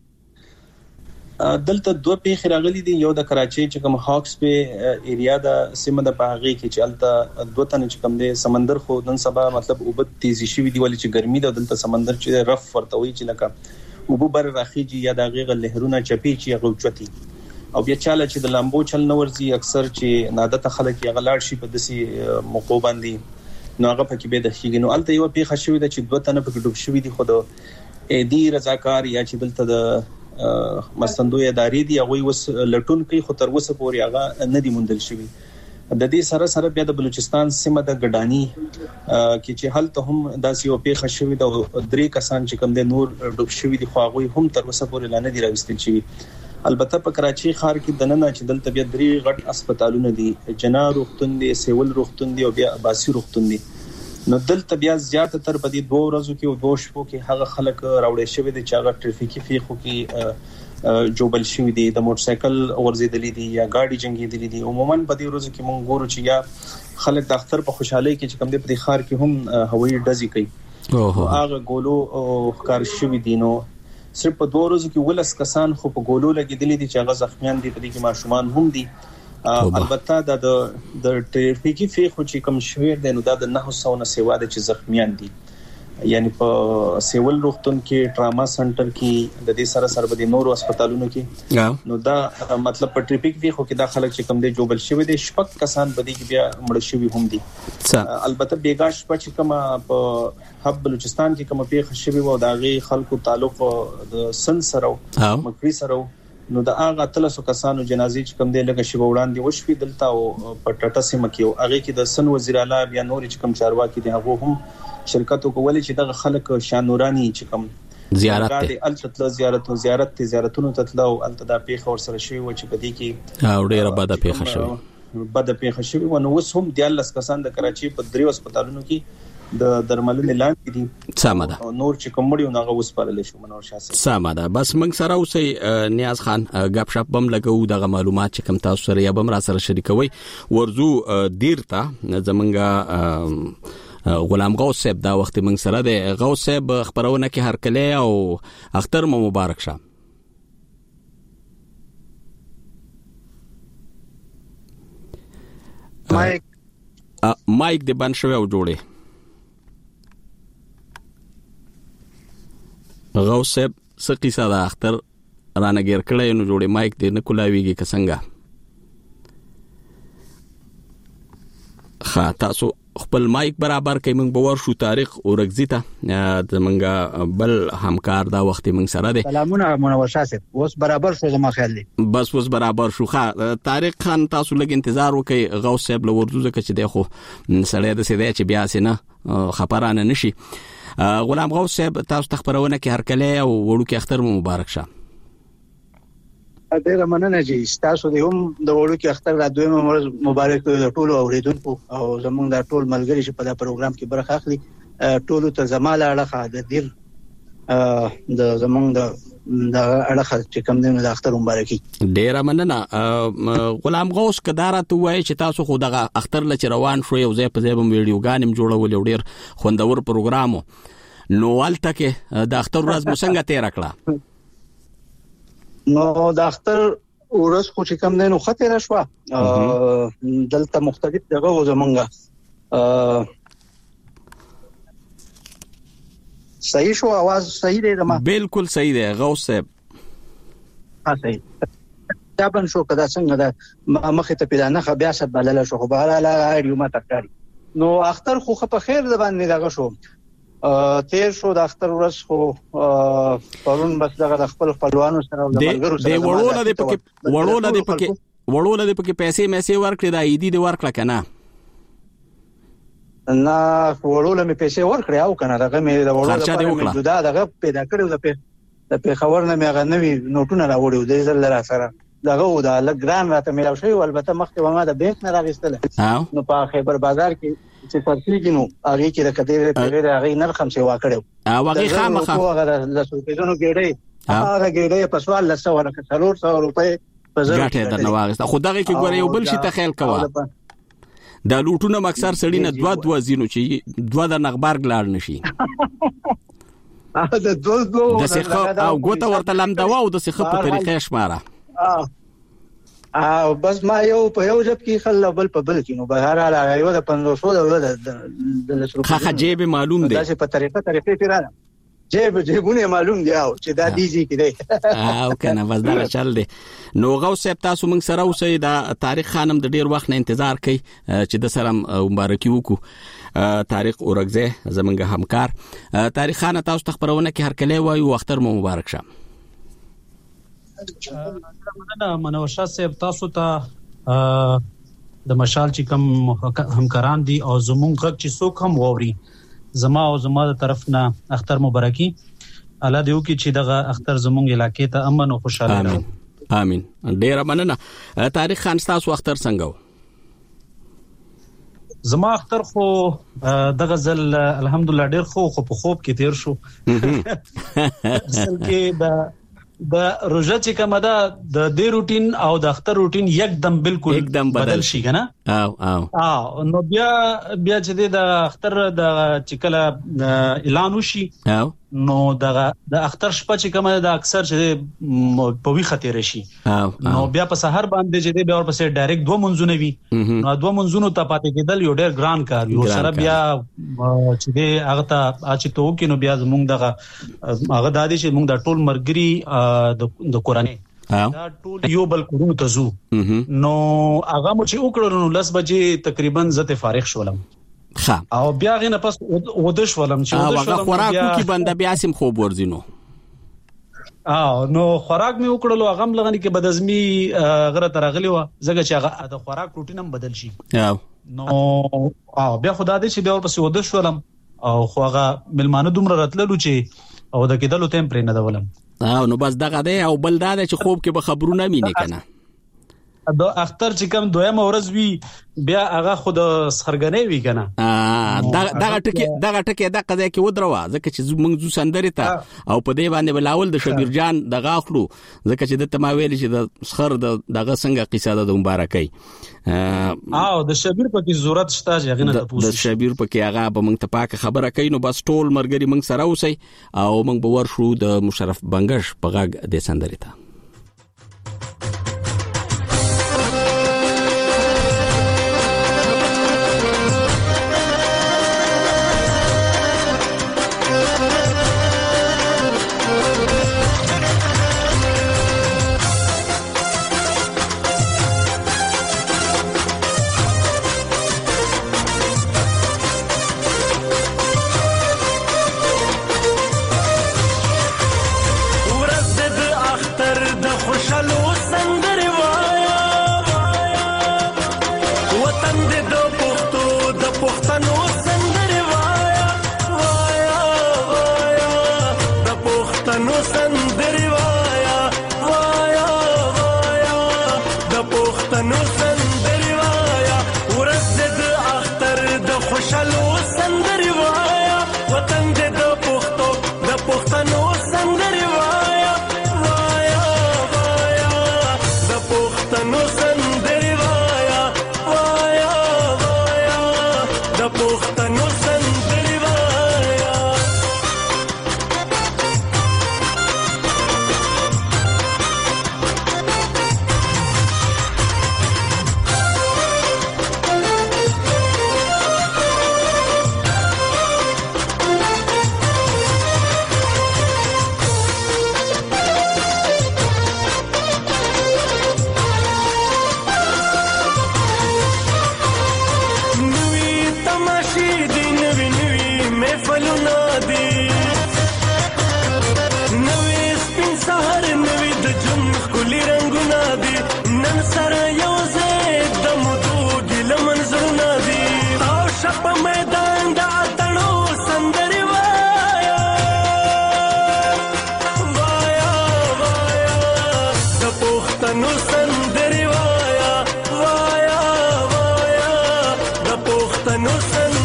دلته دوه پیښې راغلي دي یو د کراچۍ چې کوم هاکس په ایریا د سیمه د باغی کې چې الته دوه تنه چې کوم دي سمندر خو نن سبا مطلب وبد تیزی شوی دی ولې چې ګرمي د دلته سمندر چې رف ورتوي چې لکه وببر راخیږي یا د غیغه لهرونه چپی چې غوچتي او بیا چاله چې د لامبو چل نورځي اکثر چې نادته خلک یې غلاړ شي په دسي موقو باندې نو هغه پکې به د شيګنو الته یو پیښه شوې ده چې دوه تنه پکې ډوب شوی دي خو د دی رضاکار یا چې دلته د مسندوی ادارې دی هغه وس لټون کوي خو تر اوسه پورې هغه نه دی موندل شوی د دې سره بیا د بلوچستان سیمه د ګډانی کې چې حالت هم داسې او پیښه شوې د درې کسان چې کوم د نور ډوب شوی دي خو هغه هم تر اوسه پورې لانه دی راوستل شوی البته په کراچۍ ښار کې د نن چې دلته بیا درې غټ هسپتالونه دي جنا روغتون دي سیول روغتون دي او بیا عباسي روغتون دي نو دلته بیا زیاته تر په دې 2 ورځو کې او 2 شپو کې هغه خلک راوړې شوی دي چې هغه ټریفیکي فیخو کې جوبل شوی دي د موټر سایکل ورزيدلې دي یا گاډي جنگیدلې دي عموما په دې ورځو کې مونږ ګورو چې یا خلک د اختر په خوشحالي کې چې کوم دې په دې ښار کې هم هوایي ډزې کوي هغه ګولو ښکار شوی دي نو صرف په 2 ورځو کې ولس کسان خو په ګولو لګیدلې دي چې هغه زخمیان دي په دې کې ماشومان هم دي البته د ټریفیکي فیخو چې کوم شویر دی نو دا د 900 نه سیوا د چې زخمیان دي یعنی په سیول روغتون کې ټراما سنټر کې د دې سره د نورو هسپتالونو کې نو دا مطلب په ټریفیک فیخو کې دا خلک چې کوم دی جوبل شوی دي شپږ کسان بدی کې بیا مړ شوی هم دي البته بیګاش په چې کوم په حب بلوچستان کې کوم پیښه شوی و دا غي خلکو تعلق د سن سره مکری سره نو دا هغه 300 کسانو جنازې چې کوم دی لکه شی وړاندې وشوي دلته او په ټټه سیمه کې او هغه کې د سن وزیر اعلی بیا نور چې کوم چارواکي دي هغه هم شرکت وکولې چې دغه خلک شانورانی چې کوم زیارت ته التطلا زیارتونو تطلا او الته دا پیښه ور سره شوی و چې بدی کې او ډیره بده پیښه شوی ونو وس هم 14 کسان د کراچۍ په 3 هسپتالونو کې د درملنې لاندې دي سمه ده نور چې کومړیو ناغه وسپارل شو منور شاسه سمه ده بس موږ سره اوسې نیاز خان غاب شپ بم لګو دغه معلومات چې کوم تاسو سره یا بم را سره شریکوي ورزو دیرته زمونږه غلام غوث صاحب دا وخت موږ سره د غوث صاحب خبرونه کې هر کله او اختر مو مبارک شه مایک د بن شوی او جوړه غوث صاحب سقي ساده اختر رانه غیر کړی نو جوړه مایک دې نه کولاویږي کسنګا خا تاسو خپل مایک برابر کوي موږ باور شو تاریخ اورګزیته د منګه بل همکار دا وخت موږ سره دي سلامونه منور شاسه اوس برابر شو زما خیال دي بس اوس برابر شو خا تاریخ خان تاسو لګ انتظار وکي غوث صاحب له ورزو زکه چې دی خو سړی د سیده چې بیا سينه خبرانه نشي غلام غوث صاحب تاسو خبرونه کې هر کله او وړو کې اختر مبارک شه ډیره مننه چې تاسو د هم د وړو کې اختر را دویمه ورځ مبارک د ټولو اوریدونکو او زمونږ د ټول ملګری چې په دا پروګرام کې برخه اخلي ټولو ته زماله اړه د دیر د زمونږ د اړه چې کوم دین د اختر مبارکي ډیره مننه غلام غوث کدارت وای چې تاسو خو دغه اختر لچ روان شو یو ځای په ځای بم ویډیوګانم جوړول ډیر خوندور پروګرامو نو والته کې د اختر ورځ مو څنګه تیر کړه نو د اختر ورځ خو چې کوم دین خطر شو دلته مختلف دغه زمونږه صحیح شو आवाज صحیح دی دما بالکل صحیح دی غوث صاحب صحیح تابن شو کدا څنګه دا مخه ته پیدانه خبیا ست بلل شو خو بهاله اړیو ما تکړی نو اختر خو په خیر د باندې دغه شو تیر شو د اختر ورځ خو پرون بس دغه خپل خپلوانو سره د ملګرو سره وړول د پکې پیسې مېسې ورکړي دا ایدي د ورکړه کنه نه وړول مې پیسې ورکړې او کنه دغه مې د وړول جدا دغه پیدا کړو د پیښور نه مې غنوي نوټونه راوړیو د زل را سره دغه د لګران راته مې راوښي البته مخکې ما د بانک نه راغستل نو په خیبر بازار کې چې پرتګي نو هغه کې د کډېره پیره هغه نرخم سیوا کړو هغه خامخه هغه د سوپېدونو ګړې هغه ګړې په سوال لسه ورکه 300 روپے په زړه ګټه درنه واغسته خو دغه کې ګوره یو بل شي ته خیال کوه د لوټونو مکسر سړی نه دوه زینو چې دوه د نغبر ګلاړ نشي د دوه د سیخه او ګوته ورته لمدوا او د سیخه په طریقې شماره بس ما یو په یو جب کې خل بل په بل کې نو بهر علا یو د 500 د لسرو خا جيب معلوم دی دا چې په طریقې پیرانه جيبونه معلوم دی او چې دا دیږي کې دی او کنه بس دا چل دی نو غو صاحب تاسو موږ سره اوسئ دا تاریخ خانم د ډیر وخت نه انتظار کوي چې د سلام مبارکي وکړو تاریخ اورګزه زمونږ همکار تاریخ خان تاسو تخبرونه کې هر کله وایو اختر مو مبارک شه منوشه صاحب تاسو ته د مشال چې کوم همکاران دي او زمونږ غږ چې څوک هم ووري زما او زما د طرف نه اختر مبارکي الله دې وکړي چې دغه اختر زمونږ علاقې ته امن او خوشاله راوړي امين ډیر مننه تاریخ خان تاسو اختر څنګه زما اختر خو دغه ځل الحمدلله ډیر خو په خوب کې تیر شو اصل کې د روزه چې کومه ده د دې روټین او د اختر روټین یکدم بالکل بدل شي کنه او نو بیا چې د اختر د چکله اعلان وشي نو د اختر شپه چې کومه ده اکثر چې په وی خطر شي نو بیا په سحر باندې چې بیا ورپسې ډایرکټ دوه منځونه وي نو دوه منځونو ته پاتې کېدل یو ډېر ګران کار یو سره بیا چې هغه ته چې تو کې نو بیا زمونږ دغه هغه د دې چې موږ د ټول مرګري د قرآن دا ټول یو بل کورونو ته زو نو هغه مو چې وکړو نو 10 بجې تقریبا زته فارغ شولم او بیا غنه پس ودش ولم چې ودش ولم خوراکو کې بنده بیا سیم خوب ورزینو نو خوراک مې وکړلو هغه لغنی کې بدازمي غره ترغلی و زګه چې هغه د خوراک روټین هم بدل شي نو بیا خدای دې چې بیا ورپسې ودش ولم او خو هغه ملمانه دومره راتللو چې او د کېدلو تیم پرې نه دولم نو بس دغه دی او بل دا چې خوب کې به خبرونه مینه کنه د اختر چې کوم دویمه ورځ وی بیا هغه خود سرګنې وی کنه دغه ټکی د قضا کې ودروا ځکه چې موږ زو سندري ته او په دې باندې بلاول د شبیر جان دغه اخلو ځکه چې د تماویل چې د سخر دغه څنګه قصه د مبارکي او د شبیر په کې ضرورت شته چې غنه د پوسټ د شبیر په کې هغه به موږ ته پاکه خبره کوي نو بس ټول مرګري موږ سره اوسئ او موږ به ورشو د مشرف بنگش په غږ د سندري ته No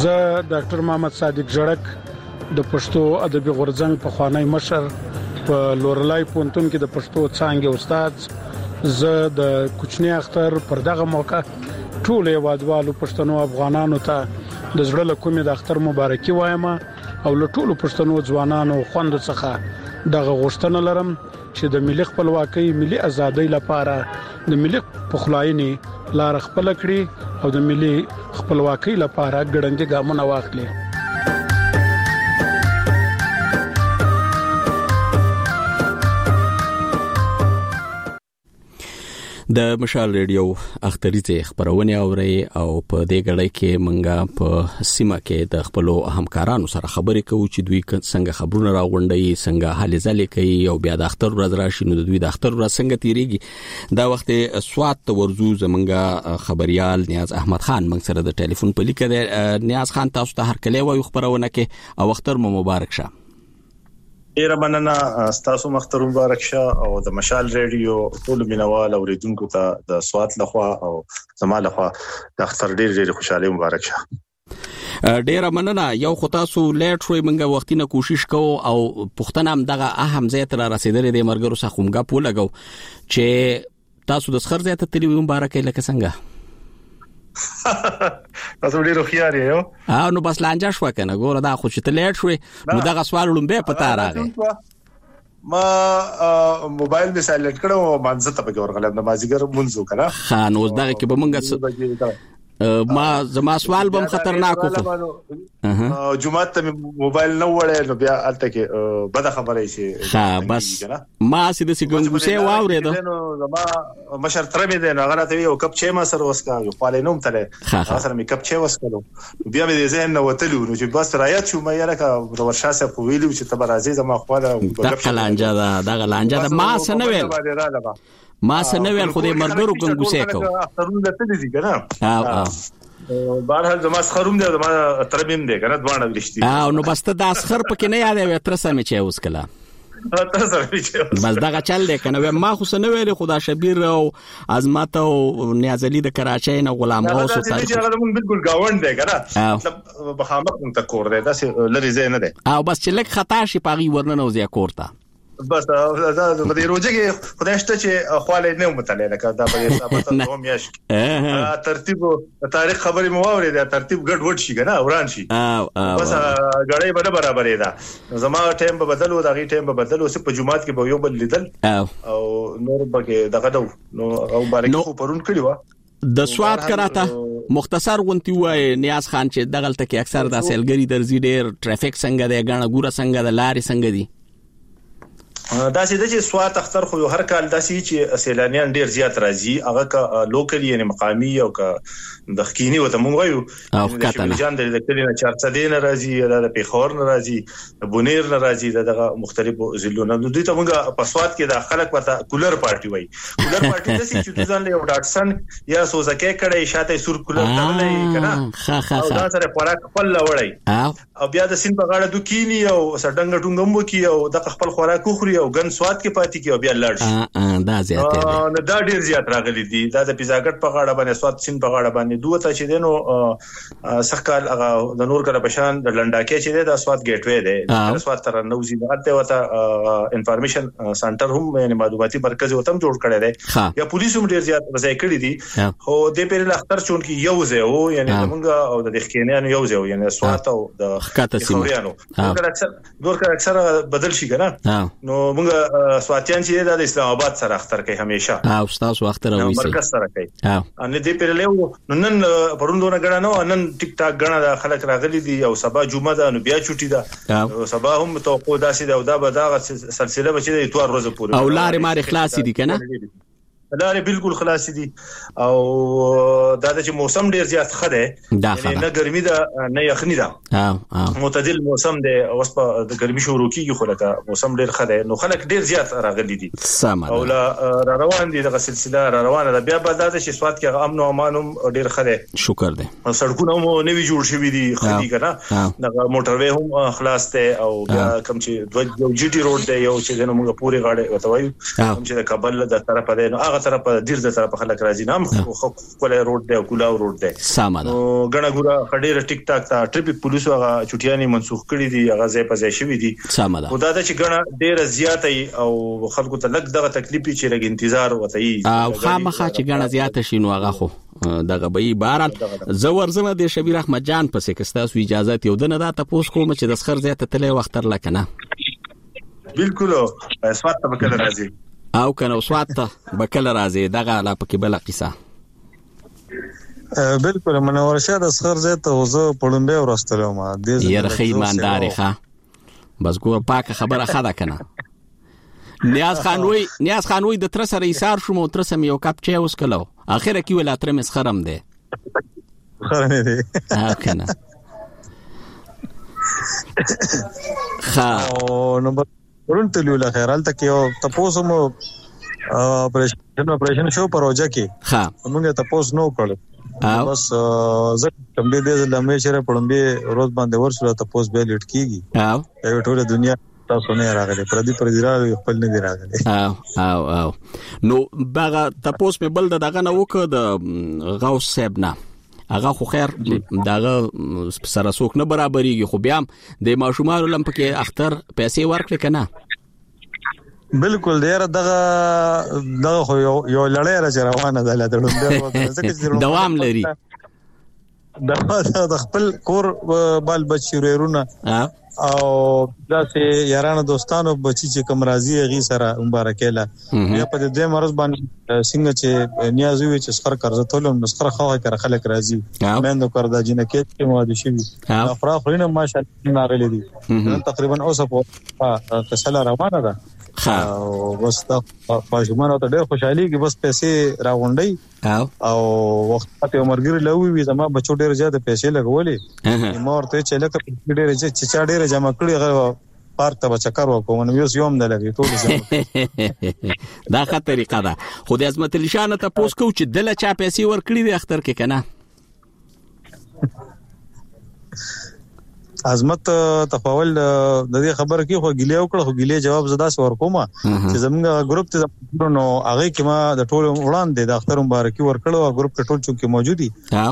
زه ډاکټر محمد صادق جړک د پښتو ادبي غورځنګ په خوانی مشر په لورلای پونتون کې د پښتو څانګې استاد. زه د کوچنی اختر پر دغه موقع ټول هیوادوالو پښتنو افغانانو ته د زړه له کومې د اختر مبارکي وایم او له ټولو پښتنو ځوانانو خوند څخه دغه غوښتنه لرم چې د ملي خپلواکۍ ملي ازادۍ لپاره د ملي پخلاینې لار خپل کړي او د ملي خپلواکۍ لپاره ګړندې ګامونه واخلي. د مشال ریډیو اختریزه خبرونه اوري او په دې غړې کې منګه په سیمه کې د خپل همکارانو سره خبرې کوو چې دوی څنګه خبرونه راغونډي، څنګه حل ځلې کوي او بیا د اختر ورځ راشي نو دوی د اختر ورځ څنګه تیریږي. دا وخت سوات ورزو زمنګه خبريال نیاز احمد خان موږ سره د ټلیفون په لیکه دی. نیاز خان تاسو ته هر کله وایو خبرونه کې او اختر مو مبارک شه. ډیره مننه، تاسو مختر مبارک شه او د مشال ریډیو ټول مینوال اوریدونکو ته د سوات لخوا او زما لخوا د اختر ډیر خوشاله مبارک شه. ډیره مننه. یو خو تاسو لیټ شوي منګه وختینه کوشش کوو او پښتنه هم دغه اهم ځای ته رسیدلې د مرګرو څخه موږ په لګو چې تاسو د خر ځای ته تللی مبارک لکه څنګه تاسو ډیر خيار یو. نو بس لانجه شو کنه ګوره دا خو چې ته لیټ شوي نو دغه سوال لومبه پتا راغی. ما موبایل به سایلنت کړو مانځه ته به ورغلم د مازیګر منځو کنه. خان اوس دغه کې به مونږ ما زما سوال بم خطرناک وو. جمعه ته موبایل نو وړل نو بیا الته کې بد خبره شي. ها بس ما سید سګنګوسه واورېدو نو زما مشر تر مې ده هغه راته یو کپ چای ما سره وسکا یو خاله نوم تله سره مې کپ چای وسکلو بیا مې ذهن نو وتلو نو چې بس رايات شو مې راکا ورشاسه په ویلو چې تبر عزیز ما خپل دغه لانجه ده ما سنویل ما سنویل خو دې مرګرو ګنګوسه کو اخترونه تللی دي کنه. بهرحال زما خروم دی زما تربیم دی کنه دوانه ورشتي نو بس ته د اسخر پکې نه یاد وي تر سمې چې اوس کلا بس دغه چل دی کنه ما خو سن ویل خدا شبیر او ازمات او نیازلی د کراچۍ نه غلام غوث او تاریخ موږ بالکل گاوند دی کنه مطلب بخامه مونږ ته کور دی دا لری زین نه دی او بس چې لک خطا شي پاغي ورننه او زیا کورته بس دا د روزه کې خدای شته چې خواله نه متعلق لکه دا په حساب ته کوم یاش ترتیب تاریخ خبري مو اوري دا ترتیب ګډ وډ شي کنه اوران شي بس غړې بده برابرې ده زما ټیم په بدلو دا غي ټیم په بدلو سه په جمعات کې به یو بل لیدل او نور بګه دغه دو نو او بارک خو پرون کړی و د سواد کراته مختصر غونتی وای نیاز خان چې دغلت کې اکثر د سیلګری درځي ډېر ټریفیک څنګه دی غاڼه ګوره څنګه د لارې څنګه دی دا چې سوات اختر خو هر کال داسي چې سیلانیان ډیر زیات راځي هغه کا لوکل یعنی مقامی او کا د خکینی وته مونږ وایو چې جان د کلینه 400 دین راځي د پیښور راځي بونیر راځي دغه مختلفو ضلعونو دوی ته مونږ په سوات کې د خلک ورته کولر پارټي وایي کولر پارټي د چې ځان له ډاټسن یا سوزکه کړي شاته سور کولر تړلې کنه او دا سره خوراک خپل لوړی او بیا د سین په غاړه دوکینی او سړنګ ټونګم وکي او د خپل خوراک خوري او ګن سواد کې پاتې کی او بیا لړ دا زیات دی نو دا ډیر زیات راغلي دي دا د پیزاګټ په غاړه باندې سواد سین په غاړه باندې دوه ته چې دینو سخکال هغه د نور کله بشان د لنډاکې چې د سواد ګیټ وې دی سواد تر نوځي دغه وته انفارمیشن سنټر هم یعنی معلوماتي مرکز وته جوړ کړی دی یا پولیس هم ډیر زیات وځای کړی دي خو د پیر اختر چون کې یو ځای او یعنی موږ او د خکینانو یو ځای یعنی سواد او د خوريانو نور اکثر بدل شي کنه نو موږ سواتیان چې د اسلام آباد سره اختر کوي همیشه او تاسو اختر وایي مرکز سره کوي ان دې پیرلو نن پروندونه غړنو نن ټیک ټاک غړنه د خلک راغلي دي او سبا جمعه ده نو بیا چوټي ده سبا هم توقع داسې ده او دا به دا سلسله بچي د اتوار ورځ پورې او لارې ماري خلاص دي کنه لارې بالکل خلاص دي او دا چې موسم ډیر زیات خده یعنی نه ګرمي ده نه یخني ده معتدل موسم ده اوس په د ګرمي شروع کیږي خو لکه موسم ډیر خده نو خلک ډیر زیات راغلي دي او لا روان دي د سلسله روانه ده بیا بعد د سواد کې امن او امان ډیر خده شکر ده سړکونه مو نوي جوړ شوي دي خدي کنه د موټر وې هم خلاص ده او بیا کوم چې یو جی ټي روډ ده یو چې موږ پوری غاړه وتوایو کوم چې د کابل د طرفه ده نو دغه طرف دیرزه طرف خلک راځي نام خو کولای روډ دی او کولاو روډ دی سامانه غنا ګورا خډيره ټیک ټاک تا ټریفیک پولیسو هغه چټیانی منسوخ کړي دي هغه ځای په ځای شوی دي سامانه خدا د چې غنا ډیره زیاته او خلکو ته لږ دغه تکلیف چې لګ انتظار وته او خامخا چې غنا زیاته شینو هغه خو دغه به باران زور زمه د شبیر احمد جان پسې کستاسو اجازه یو دنه دا تاسو کوم چې د سخر زیاته تلې وختر لکنه بالکل اسوات ته بکل راځي او کنه اسوات ته بکل راځي دغه لا پکې بل قصه بالکل منور شه د سخر زیاته وزه پړمبه ورستلو ما د یرخی ایمانداري ښه بس ګور پاکه خبره خدا کنه نیاز خان وی د تر سره ایثار شوم او تر سم یو کپ چای اوس کلو اخره کې ولا تر مس خرم دی خرم دی ها کنه او نمبر ورنته لیولا خیرال تک یو تاسو مو اپریشن شو پروژه کې ها موږ تاسو نو کړو بس زه کوم دې لمه شره پړمبه روز باندې ورسره تاسو به لیټ کیږي او ټول دنیا تاسو نه راغلي پردي راغلي خپل نه راغلي او نو باغه تاسو په بل دغه نه وک د غوث صاحب نه هغه خو خیر دغه سره څوک نه برابرېږي خو بیا د ماشومان لم پکې اختر پیسې ورکړي کنه بالکل ډیر دغه خو یو لړۍ را روانه ده لته دوام لري د خپل کور بال بچیرونه او داسې یارانه دوستانو بچی چې کوم راضي غي سره مبارکاله یا په دې مرز باندې څنګه چې نیاز وي چې سفر قرض تولم مسخره خواه کړه خلک راضي مېندو کړه د جنکه کې مواده شي افراح خورینه ماشاءالله ناغلي دي تقریبا اوسه په کسله روانه ده او بس دا پښمنه ته ډېر خوشحالي کې بس پیسې راغونډي او وخت ته مرګري لوي وي زما بچو ډېر زیات پیسې لګولې مورته چې لکه ډېر چې چا ډېر جمع کړی غو پارک ته چکر وکوم نو یوم نه لګي ټول ځم دا ښه طریقه ده خو د عظمت الشان ته پوس کو چې دله چا پیسې ور کړی د اختر کې کنه عظمت تفاول د دې خبره کې خو ګلیه وکړه خو ګلیه جواب زدا سو ورکوما چې زمونږ گروپ ته نو هغه کې ما د ټول وړاندې د اختر مبارکي ورکړو او گروپ کې ټول چې موجودي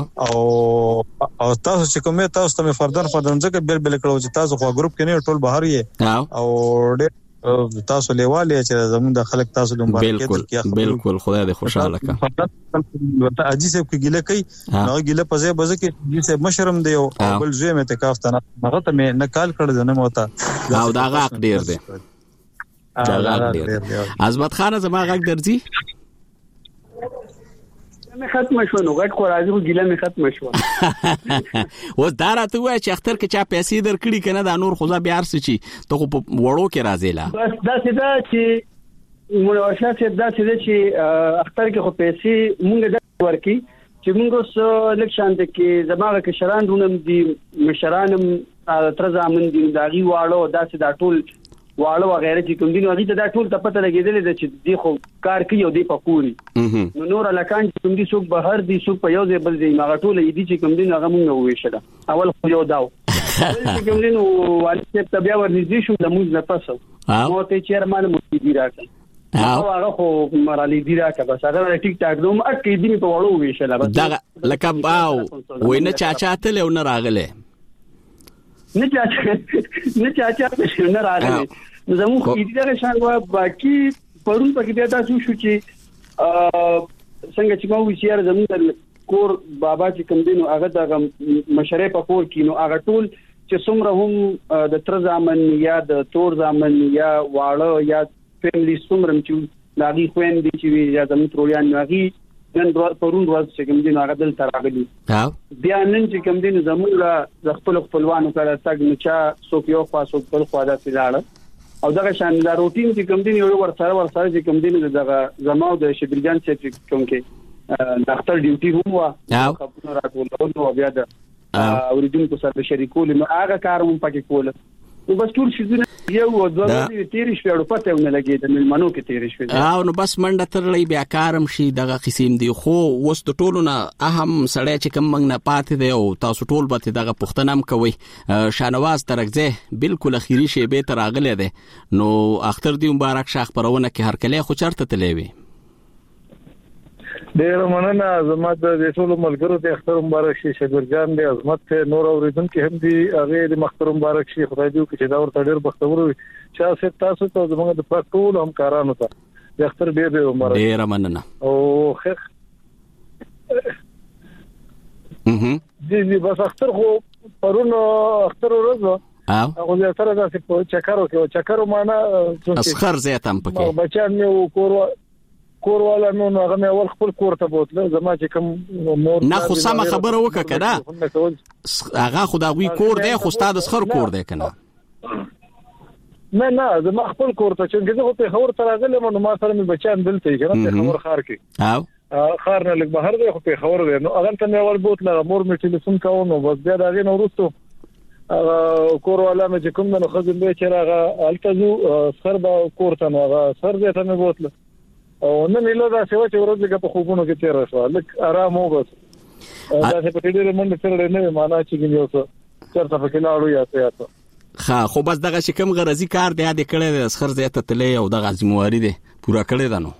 او تاسو چې کومه تاسو ته فردن ځکه بل کړو چې تاسو خو گروپ کې نه ټول بهر یې او تاسو لیواله چې زمونږ د خلک تاسو د مبارکي بالکل خدای دې خوشاله کړه اجي سب کې ګله کوي نو ګله په ځای بزه کې دې سه مشرم دی او بل زوی مې تکاف ته هغه ته مې نه کال کړ نه موته او دا غاق ډیر دی عظمت خان زما غاق درځي مې ختم شو نو غټ خو راځي ګله مې ختم شو و دا راته وای چې اختر کې چا پیسې درکړي کنه دا نور خو بیا ارس چی ته خو وړو کې راځي لا بس دا څه چې موږ ورشاته دا څه چې اختر کې خو پیسې مونږ د ورکی چې مونږ سره لکشان د کې زماغه کې شران دونم دي مشرانم تر ځامن دي داغي واړو دا څه دا ټول واړو وغیرہ چې کوم دي نو هغه دا ټول ته پته لګیدل چې دی خو کار کوي او دی پکوري نو نور لکان چې کوم دي څوک بهر دي څوک په یو ځای بل ځای هغه ټول دي چې کوم دي هغه مونږ وېشل اول خو یو داو چې کوم دي نو والي ته بیا ورنږدې شو د موږ نه پاسو مو ته چیرمن مو دي راځي هغه خو مرالي دي راکه بس هغه ټیک ټاک دوم اټ دې په وړو وېشل بس دا لکه باو وینه چاچا ته له نه راغله نه چاچا ته نه راغله زموږ دې دا شان وا باقي پرون پکې بیا تاسو شو چې څنګه چې مو وشيار زموږ کور بابا چې کوم دینو هغه د مشرې په کور کې نو هغه ټول چې څومره هم د تر ځامن یا د تور ځامن یا واړه یا فیملی څومره چې داغي خويندې چې یا زموږ ترولیان ناغي نن پرون ورځ چې کوم دین هغه دل تراغلي بیا نن چې کوم دین زموږ د خپلوانو سره تاګ نو چا څوک یو خاصو بل خوا دا سلاړه او دغه شان د روټین چې کوم دین یو ورسره چې کوم دین دغه زماو د شبرجان چې کوم کې ډاکټر ډیوټي هم وا خپل راټول او بیا د اوریدونکو سره شریکول نو هغه کار هم پکې کول نو بس ټول شي یو او دوه دې تیرې شپې پته ونه لګي د ملمنو کې تیرې شپې او نو بس منډه ترلې بیا کارم شي دغه قسم دی خو وست ټولو نه اهم سړی چې کوم منګ نه پاتې دی او تاسو ټول به دغه پښتنم کوي شانواز ترکزه بالکل اخیری شی به تراغله ده نو اختر دی مبارک شاخ پرونه کې هر کله خو چرته تلې وي ډیر مننه. زما د ټولو ملګرو ته اختر مبارک شي. شګرجان دې عظمت ته نور اوریدونکو هم دي هغه دې مختر مبارک شي. خدای دې وکړي چې دا ورته ډیر بختور وي. چې تاسو ته زموږ د پټول همکارانو ته د اختر ډیر مبارک. ډیر مننه. او خیر دې بس اختر خو پرونو اختر ورځ او زه سره دا چې چکرو کې چکرو معنا اسخر زیاتم پکې بچان مې کور والا نو هغه مې اول خپل کور ته بوتله زما چې کوم مور نه خو سم خبره وکړه کړه هغه خدای کور دی خو استاد اسخر کور دی کنه نه زما خپل کور ته چې زه په خبر تر راغلم نو ما سره مې بچان دلته کنه په خبر خار کې خار نه لګ بهر دی خو په خبر دی نو هغه ته مې اول بوتله مور مې ټلیفون کاوه نو بس بیا دا غي نو ورستو کور والا مې کوم نو خزم به چې راغه التزو سر با کور ته نو هغه سر دې ته مې بوتله او نن له دا څه چې ورځ په خوبونو کې تیر شو لکه آرام وګس دا څه په دې منډه سره نه معنا چې ګنیو څه چرته په کې لاړو یا څه ها خو بس دغه چې کوم غرضی کار دی د کړه د اسخر زیاته تلې او د غزمواري دی پورا کړی دا نو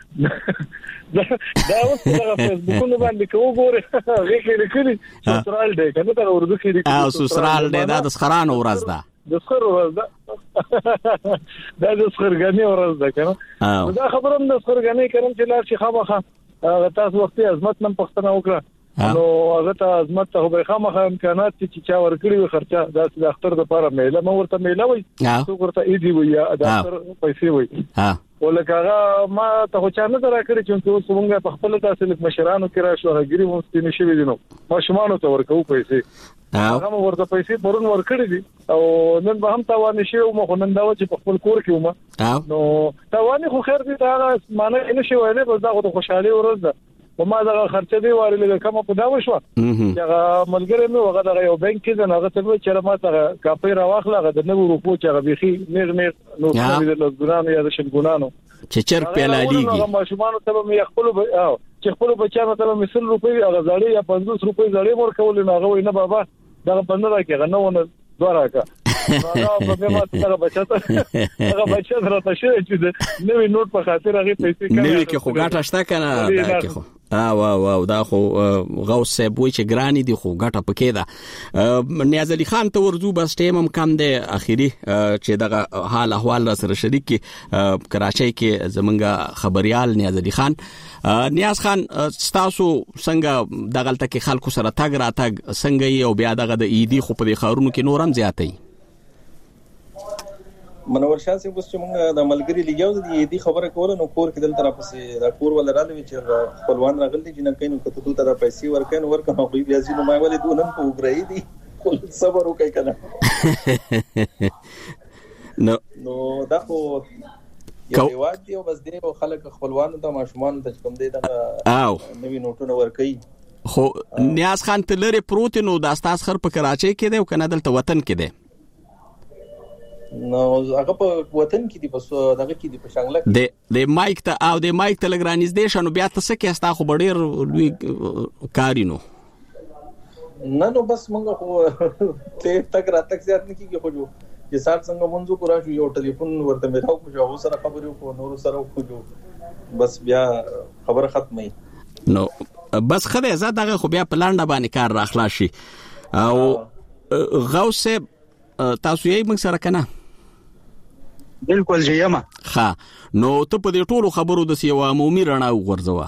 دا اوس په فیسبوک باندې کوو ګوره هغه کې لیکلي سوسرال دی کنه دا اردو کې لیکلي او سوسرال دی دا د اسخرانو ورځ ده د اسخر ورځ ده دا د اسخرګانی ورځ ده کنه دا خبرم د اسخرګانی کوم چې لار شي خامخه تاسو وخت عظمت نن پښتنه وکړه نو هغه ته عظمت ته به خامخه امکانات چې چا ورکړي خرچه د اختر د لپاره میله مو ورته میله وي څو ورته ایدي وي یا د اختر پیسې وي ولکه ما ته چا نه راکړي چې څنګه په خپل تاسو لیک مشرانو کې را شو هغه مو ستینه شوی دي نو ما شمانو ته ورکو پیسې هغه ورته پیسې پرون ورکړي دي او نن به هم تاوان شي او مخ نن دا چې په خپل کور کې ومه نو تاوان خو خیر دي دا معنی نه شي وایي بس دا خو خوشحالي ورځ ده و ما دا خرچه دی وارلې کومه په دا وشو چې هغه ملګری مې هغه د یو بانک کې نه هغه ته چې ما ته کاپي راوخله هغه د 9 روپو چې هغه بيخي نغ نو د ګونانو یا د شګونانو چې چر پیلالیږي هغه ماشومان ته مې خپل چې خپل بچانو ته مې 100 روپۍ هغه زړې یا 50 روپۍ زړې ورکول نه هغه نه بابا دا بنده راکې غنونه دواره کا هغه په ما ته هغه بچا راته شي چې نوې نوٹ په خاطر هغه پیسې کړي نوې کې خو ګټه شته کنه دا کې خو واو دا خو غوث صاحب وای چې ګرانی دي خو ګټه پکې ده نیاز علي خان ته ورزو بس ټیم هم کم دی اخیری چې دغه حال احوال را سره شریک کی کراچۍ کې زمونږ خبريال نیاز علي خان نیاز خان تاسو څنګه دغه تل خلکو سره تاګ را تاګ څنګه یو بیا دغه د ایدي خو په خارونو کې نورم زیاتې منور شاه سي بس چې موږ د ملګری لګیاو دي دې خبره کوله نو کور کې دل طرف سي دا کور ول راځي چې خپلوان راغلي چې نه کینو کته دوه طرف پیسې ورکین ورکه خو بیا ځینو ما ولې دونن په وګړی دي خپل صبر وکای کنه نو دا خو یو وخت دی بس دی خلک خپلوان ته ماشومان ته کوم دی دا نوې نوټونه ورکي خو نیاز خان تلری پروت نو د استاد خر په کراچۍ کې دی او کنه دلته وطن کې دی نو هغه په وطن کې دی بس دغه کې دی په شانګله کې د مایک ته او د مایک تلګرانیز دی شنو بیا تاسو کې استا خو ډیر لوی کارینو نو بس مونږ خو ته تک راتک زیات نه کیږي خو جو چې سات څنګه منځو کو راځو یو ټلیفون ورته مې راو کو جو سره خبرې کو نور سره کو جو بس بیا خبر ختمه نو بس خدای زاد دغه خو بیا پلان باندې کار راخلا شي او غوث تاسو یې موږ سره کنه بالکل جیما ها نو ته په دې ټولو خبرو د سیوا عمومي رڼا وغورځوا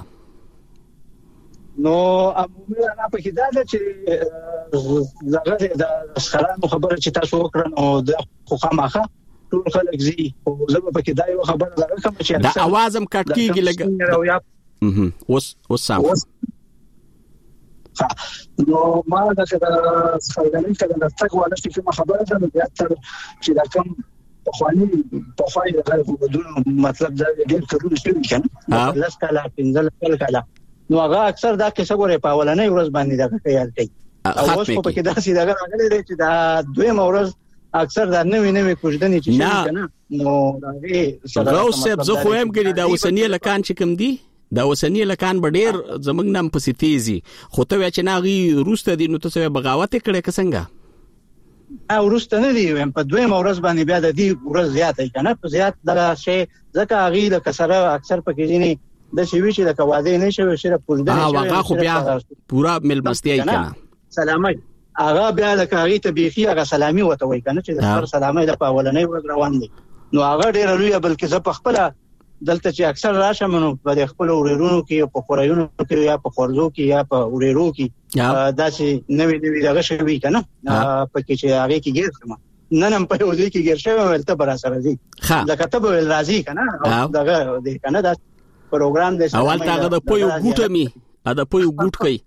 نو عمومي رڼا په کې دا چې زغه د خلانو خبره چې تاسو وکړه نو د خامخه ټول خلک زی او زما په کې دا یو خبره ده کوم چې دا आवाज هم کټ کیږي لګ اوس سم نو ما دا چې خلګانی کله د تک ولا چې خبره ده بیا تر چې دا کوم په خواني د خلکو بدون مطلب دا ډېر کړو چې کنه لاس کاله پنځل کاله نو هغه اکثر دا کیسه غوړې په ولنې ورځ باندې دا خیال کوي او اوس په کې دا سي دا راغلي چې دا دویمه ورځ اکثر دا نوې کوژدنې چې شي کنه نو دا غوث صاحب زه خو هم ګری دا وسنی لکان چې کوم دی دا وسنی لکان به ډیر زمنګ نام پسې تیزي خو ته چې ناغي روسته دي نو ته بغاوت کړې کسنګا او روسته نه دی په دویمه ورځ باندې بیا د دې ورځ زیات کنه په زیات دا شی ځکه غي له کسره اکثر پکې ځینی د شوی چې د کواده نه شوی شره پوزده نه هغه خو بیا پورا ملمستیا کنه سلامي هغه بیا د کاغی ته بيخي هغه سلامي وته وای کنه چې د سر سلامي د پاولنې ورځ روان دي نو هغه ډیر لوی بلکې زه په خپل دلته چې اکثر راشم نو په خپل ورېرونو کې په خورایونو کې یا په خورزو کې یا په ورېرو کې داسې نوې دغه شوی کنه په کې چې هغه کې ګیر شم نن هم په دې کې ګیر شوی ولته بر سره دي لکه ته به راضي کنه دغه دې کنه دا پروګرام دې اول تاګه د پویو ګوټه می د پویو ګوټ کوي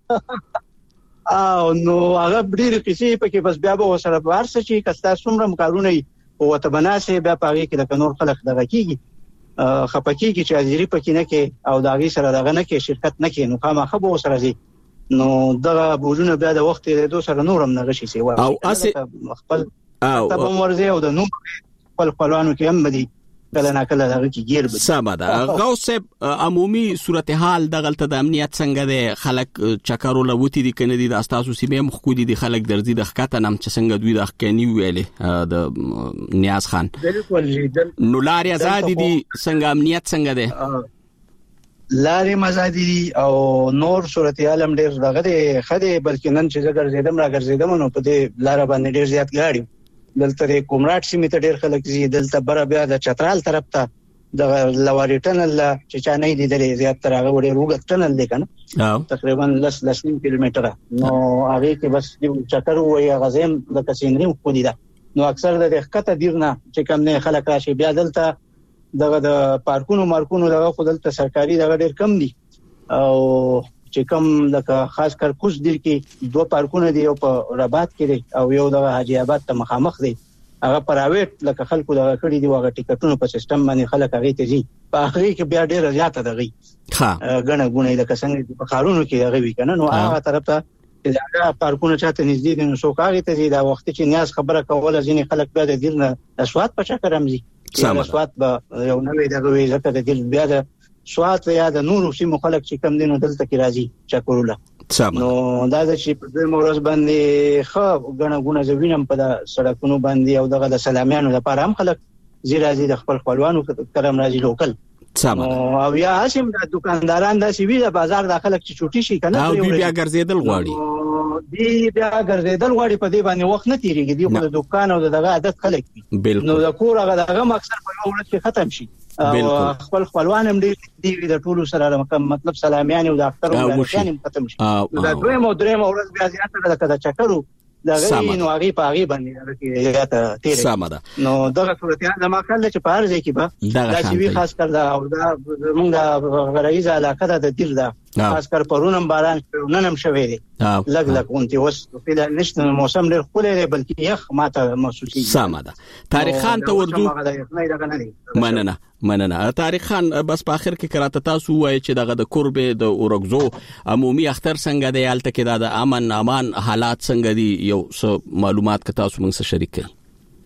نو هغه ډېر کیسې په کې بس بیا به سره ورسې چې کستا څومره مکارونه او ته بناسه بیا پاره کې د نور خلک دغه کیږي خپکی کې چې حاضری پکې نه کې او داغي سره دغه نه کې شرکت نه کې نو خامخه به سره زی نو دغه بوجونه بیا د وخت د سره نورم نه غشي سی او اسه خپل تبه ورزه او د نو خپل خپلوانو کې هم بدی کله نه کله دغه کې گیر بدی سماده غوسه عمومي صورتحال دغلت د امنیت څنګه د خلک چکرو لوتی دي کنه دي د استاسو سیمه مخکودي دي خلک درځي د خکته نم چې څنګه دوی د خکنی ویلې د نیاز خان نو لاري آزاد دي څنګه امنیت څنګه ده لاري آزاد دي او نور صورتحال هم ډیر دغه ده خدي بلکې نن چې زګر زیدم نو په دې لار باندې ډیر زیات غاړي دلته کومراټ سیمه ته ډیر خلک زی دلته بر بیا د چترال طرف ته د لواري ټنل چې چا نه دي درې زیات تر هغه وړي روغ ټنل دی کنه تقریبا 10 کیلومتر نو هغه کې بس د چکر وې غزم د کسینري خو دي دا نو اکثر د خطه دیرنه چې کوم نه خلک راشي بیا دلته دغه د پارکونو مارکونو دغه خو دلته سرکاري دغه ډیر کم دي او چې کوم لکه خاص کر کوس دیر کې دوه پارکونه دي او په رباط کې دي او یو د حاجی آباد ته مخامخ دي هغه پرایویټ لکه خلکو د کړي دی واغه ټیکټونو په سیستم باندې خلک هغه ته زی په اخري کې بیا ډیر زیاته دغه غنه غونه لکه څنګه په خارونو کې هغه وی کنه نو هغه طرف ته چې هغه پارکونه چاته نږدې دي نو څوک هغه ته زی دا وخت چې نیاز خبره کوله ځینې خلک بیا د دیر نه اسوات په چا کرمزي اسوات به یو نوې دغه وی زکه د دیر بیا د سوات یا د نورو سیمو خلک چې کم دینو دلته کې راځي چکرونه نو دا چې په دې مورز باندې خو غنه غونه زوینم په د سړکونو باندې او دغه د سلامیانو لپاره هم خلک زی راځي د خپل خپلوانو کرم راځي لوکل او یا هاشم د دکانداران د سی وی د بازار د خلک چې چوټي شي کنه او بیا ګرځیدل غواړي دی بیا ګرځیدل غواړي په دې باندې وخت نه تیریږي دی خو د دکان او دغه عادت خلک نو د کور هغه دغه اکثر په یو ورځ کې ختم شي او خپل خپلوان هم دي د ټولو سره مطلب سلامیان او د اختر ورکان ختم شي دا دوی مو ورځ بیا زیاته د چکرو دا غي نو هغه په هغه باندې زیاته تیرې سمه نو دغه صورتیا د ما کله چې په هر ځای کې به دا چې خاص کر دا او دا موږ غریزه علاقه د دیر دا خاص کر پرونم باران ننم شوي دي لګ اونتي وس په نشته موسم ډېر خولې دی بلکې یخ ماته محسوسي سمه ده تاریخ خان ته ورځو مننه تاریخ خان بس په اخر کې کراته تاسو وایي چې دغه د قرب د اورګزو عمومي اختر څنګه دی حالت کې د امن امان حالات څنګه دي یو څه معلومات که تاسو موږ سره شریک کړئ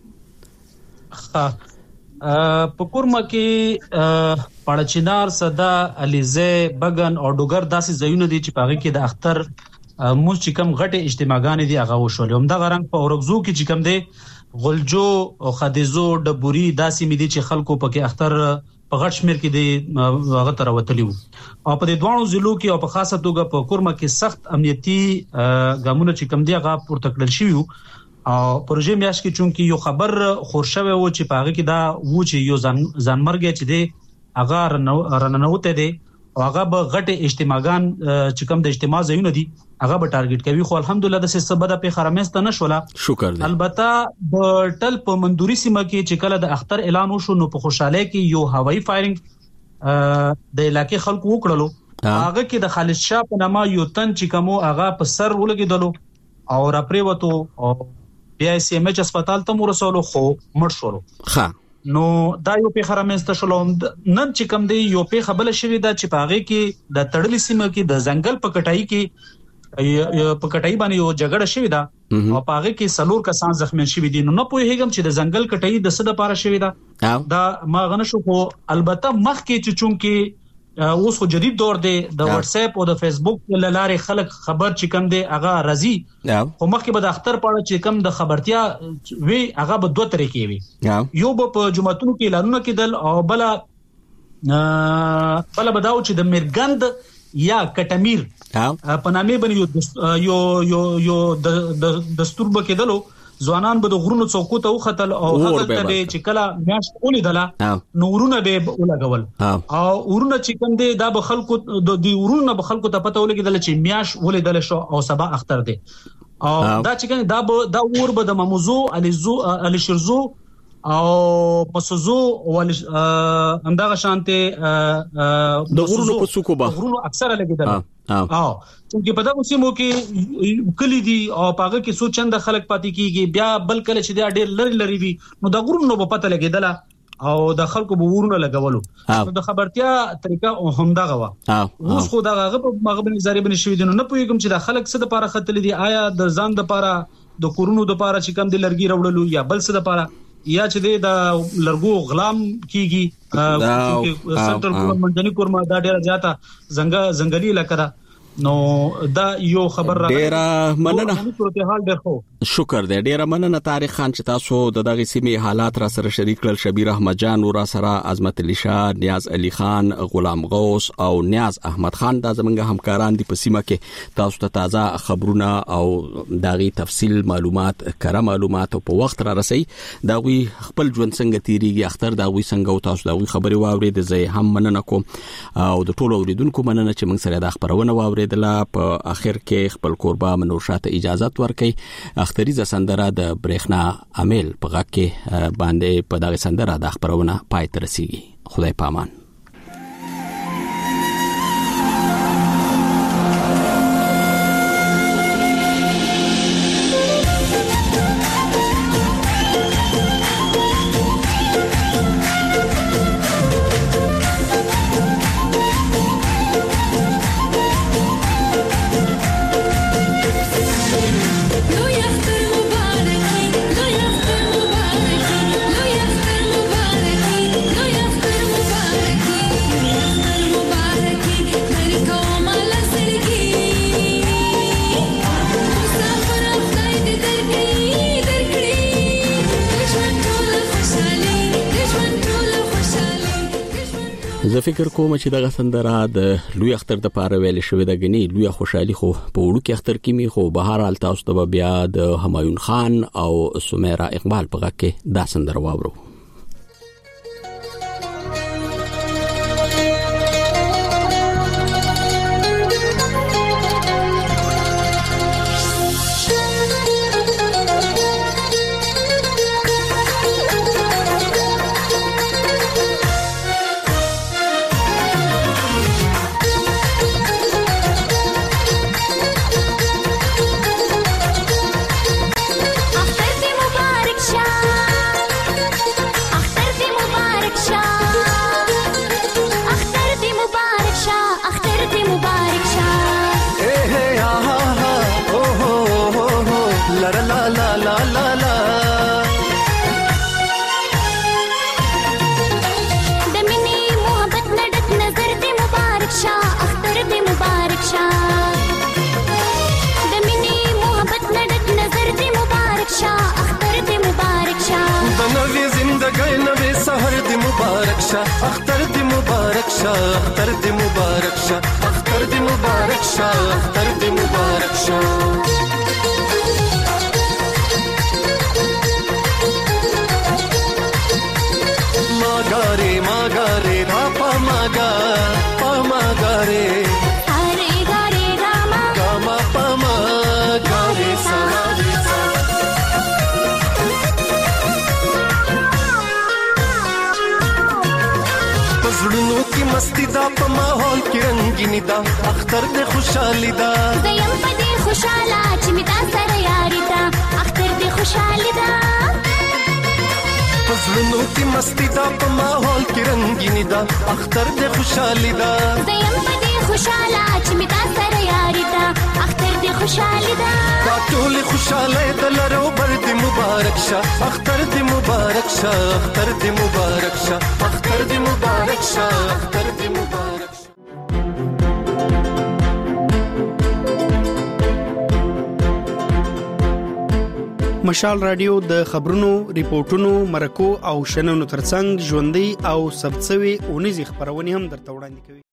په کورما کې پړچینار صدا علیزه بغن او ډوګر داسې ځایونه دي چې پاغه کې د اختر موږ چې کوم غټه اجتماعګانې دي هغه وشول هم د غرنګ په اورګزو کې چې کوم دي غلجو او خدیزو ډبوري داسې مې دي چې خلکو پکې اختر په غټ شمیر کې دي هغه تر وتلیو او په دې دوه ضلعو کې او په خاصه توګه په کورما کې سخت امنیتي ګامونه چې کوم دي هغه پورته کړل شوی او پروژې میاش کې چونکی یو خبر خورشوي و چې پاغه کې دا و چې یو ځانمرګ چې دی هغه رننوته دی او هغه به غټه اجتماعګان چې کوم د اجتماع ځایونه دي هغه به ټارګټ کوي خو الحمدلله د سبب په خرمسته نشوله شکر دی البته د ټل په مندوري سیمه کې چې کله د اختر اعلان وشو نو په خوشاله کې یو هوایي فایرینګ د علاقې خلکو وکړلو هغه کې د خالد شاه په نامه یو تن چې کومو هغه په سر ولګیدلو او را پریوتو او بیا سی ام ایچ هسپتال ته ورسولو خو مړ شو ها نو دا یو په خرمسته شلو نن چې کوم دی یو په خبره شوی دا چې پاغه کې د تړلې سیمه کې د ځنګل په کټای کې په کټای باندې یو جګړه شوی دا او پاغه کې سلور کسان زخمی شوی دي نو نه پوهیږم چې د ځنګل کټای د څه د پاره شوی دا ما غنه شو خو البته مخ کې چې چونکه اوس خو جدید دور دی د واتس اپ او د فیسبوک لارې خلک خبر چې کوم دی هغه راځي خو مخکې به د اختر پاړه چې کوم د خبرتیا وی هغه به دوه طریقې وي یو به په جمعتونو کې اعلانونه کېدل او بل بل بداو چې د مرګند یا کټمیر په نامه باندې یو دستور بکیدلو ځوانان به د غرونو څوکو ته وختل او هغه ته چې کله میاش ولیدله نورونه به ولګول او ورونه چې کوم دي دا به خلکو د ورونه به خلکو ته پته ولګیدل چې میاش ولیدل شو او سبا اختر دي او دا چې کوم دا ور به د مموزو علي شرزو او پسوزو ول اندغه شانته د غرونو په څوکو به غرونو اکثره لګیدل او چې په دغه سیمو کې کلی دي او پاګه کې څو چنده خلک پاتې کیږي بیا بل کله چې دا ډېر لري وي نو د غرونو په پته لګیدل او د خلکو به ورونه لګولو نو د خبرتیا طریقه همدغه وا اوس خو دغه په مغرب نظریه باندې شوی دي نو نه پوهیږم چې د خلک څه د لپاره خطل دي آیا د ځان د لپاره د کورونو د لپاره چې کم دي لرګي راوړلو یا بل څه د لپاره یا چې د لرګو غلام کیږي سنټرل ګورنمنت منځني کورما دا ډیره زیاته ځنګلي علاقه نو دا یو خبر را ډیره مننه شکر دې ډیره مننه طارق خان چې تاسو د دغه سیمې حالات را سره شریک کړل شبیر احمد جان ورا سره عظمت علي شاه نیاز علي خان غلام غوث او نیاز احمد خان دا زمونږ همکاران دي په سیمه کې تاسو ته تازه خبرونه او دغه تفصیل معلومات کره معلومات په وخت را رسي دا وی خپل ژوند څنګه تیریږي اختر دا وی څنګه تاسو دا وی خبري واوري د زه هم مننه کوم او د ټولو اوریدونکو مننه چې موږ سره د خبرونه واوري دله په اخر کې خپل قربا منوشاته اجازه ورکړي اختریزه سندره د برېخنا امیل په غږ کې باندې په دغه سندره د خبرونه پای ته رسیږي خدای پامان زه فکر کوم چې دغه سندره د لوی اختر د پاره ویل شوې ده غني لوی خوشحالي خو په وړو کې اختر کې می خو بهر حال تاسو ته بیا د همایون خان او سمیرا اقبال په غږ کې دا سندره واورو اختر دی مبارک شاه اختر دی مبارک شاه اختر دی مبارک شاه اختر دی مبارک شاه ماگاره پاپا ماگاره اره گاره گاما پاما گاره سواری زړونو کې مستی دا په ماحول کې رنگینی دا اختر دې خوشحالي دا زیم په دې خوشاله چې می دا سره یاري دا اختر دې خوشحالي دا زړونو کې مستی دا په ماحول کې رنگینی دا اختر دې خوشحالي دا زیم په دې خوشاله چې می دا سره یاري دا اختر دې خوشحالي دا دا ټول خوشاله دلرو بر دې مبارک شه اختر دې مبارک شه اختر دې مبارک شه اختر دې مبارک شه اختر دې مبارک شه مشال رادیو د خبرونو، ریپورتونو، مرکو او شننو ترڅنګ ژوندۍ او ثبت شوی اونیزې خبرونه هم درته وړاندې کوي.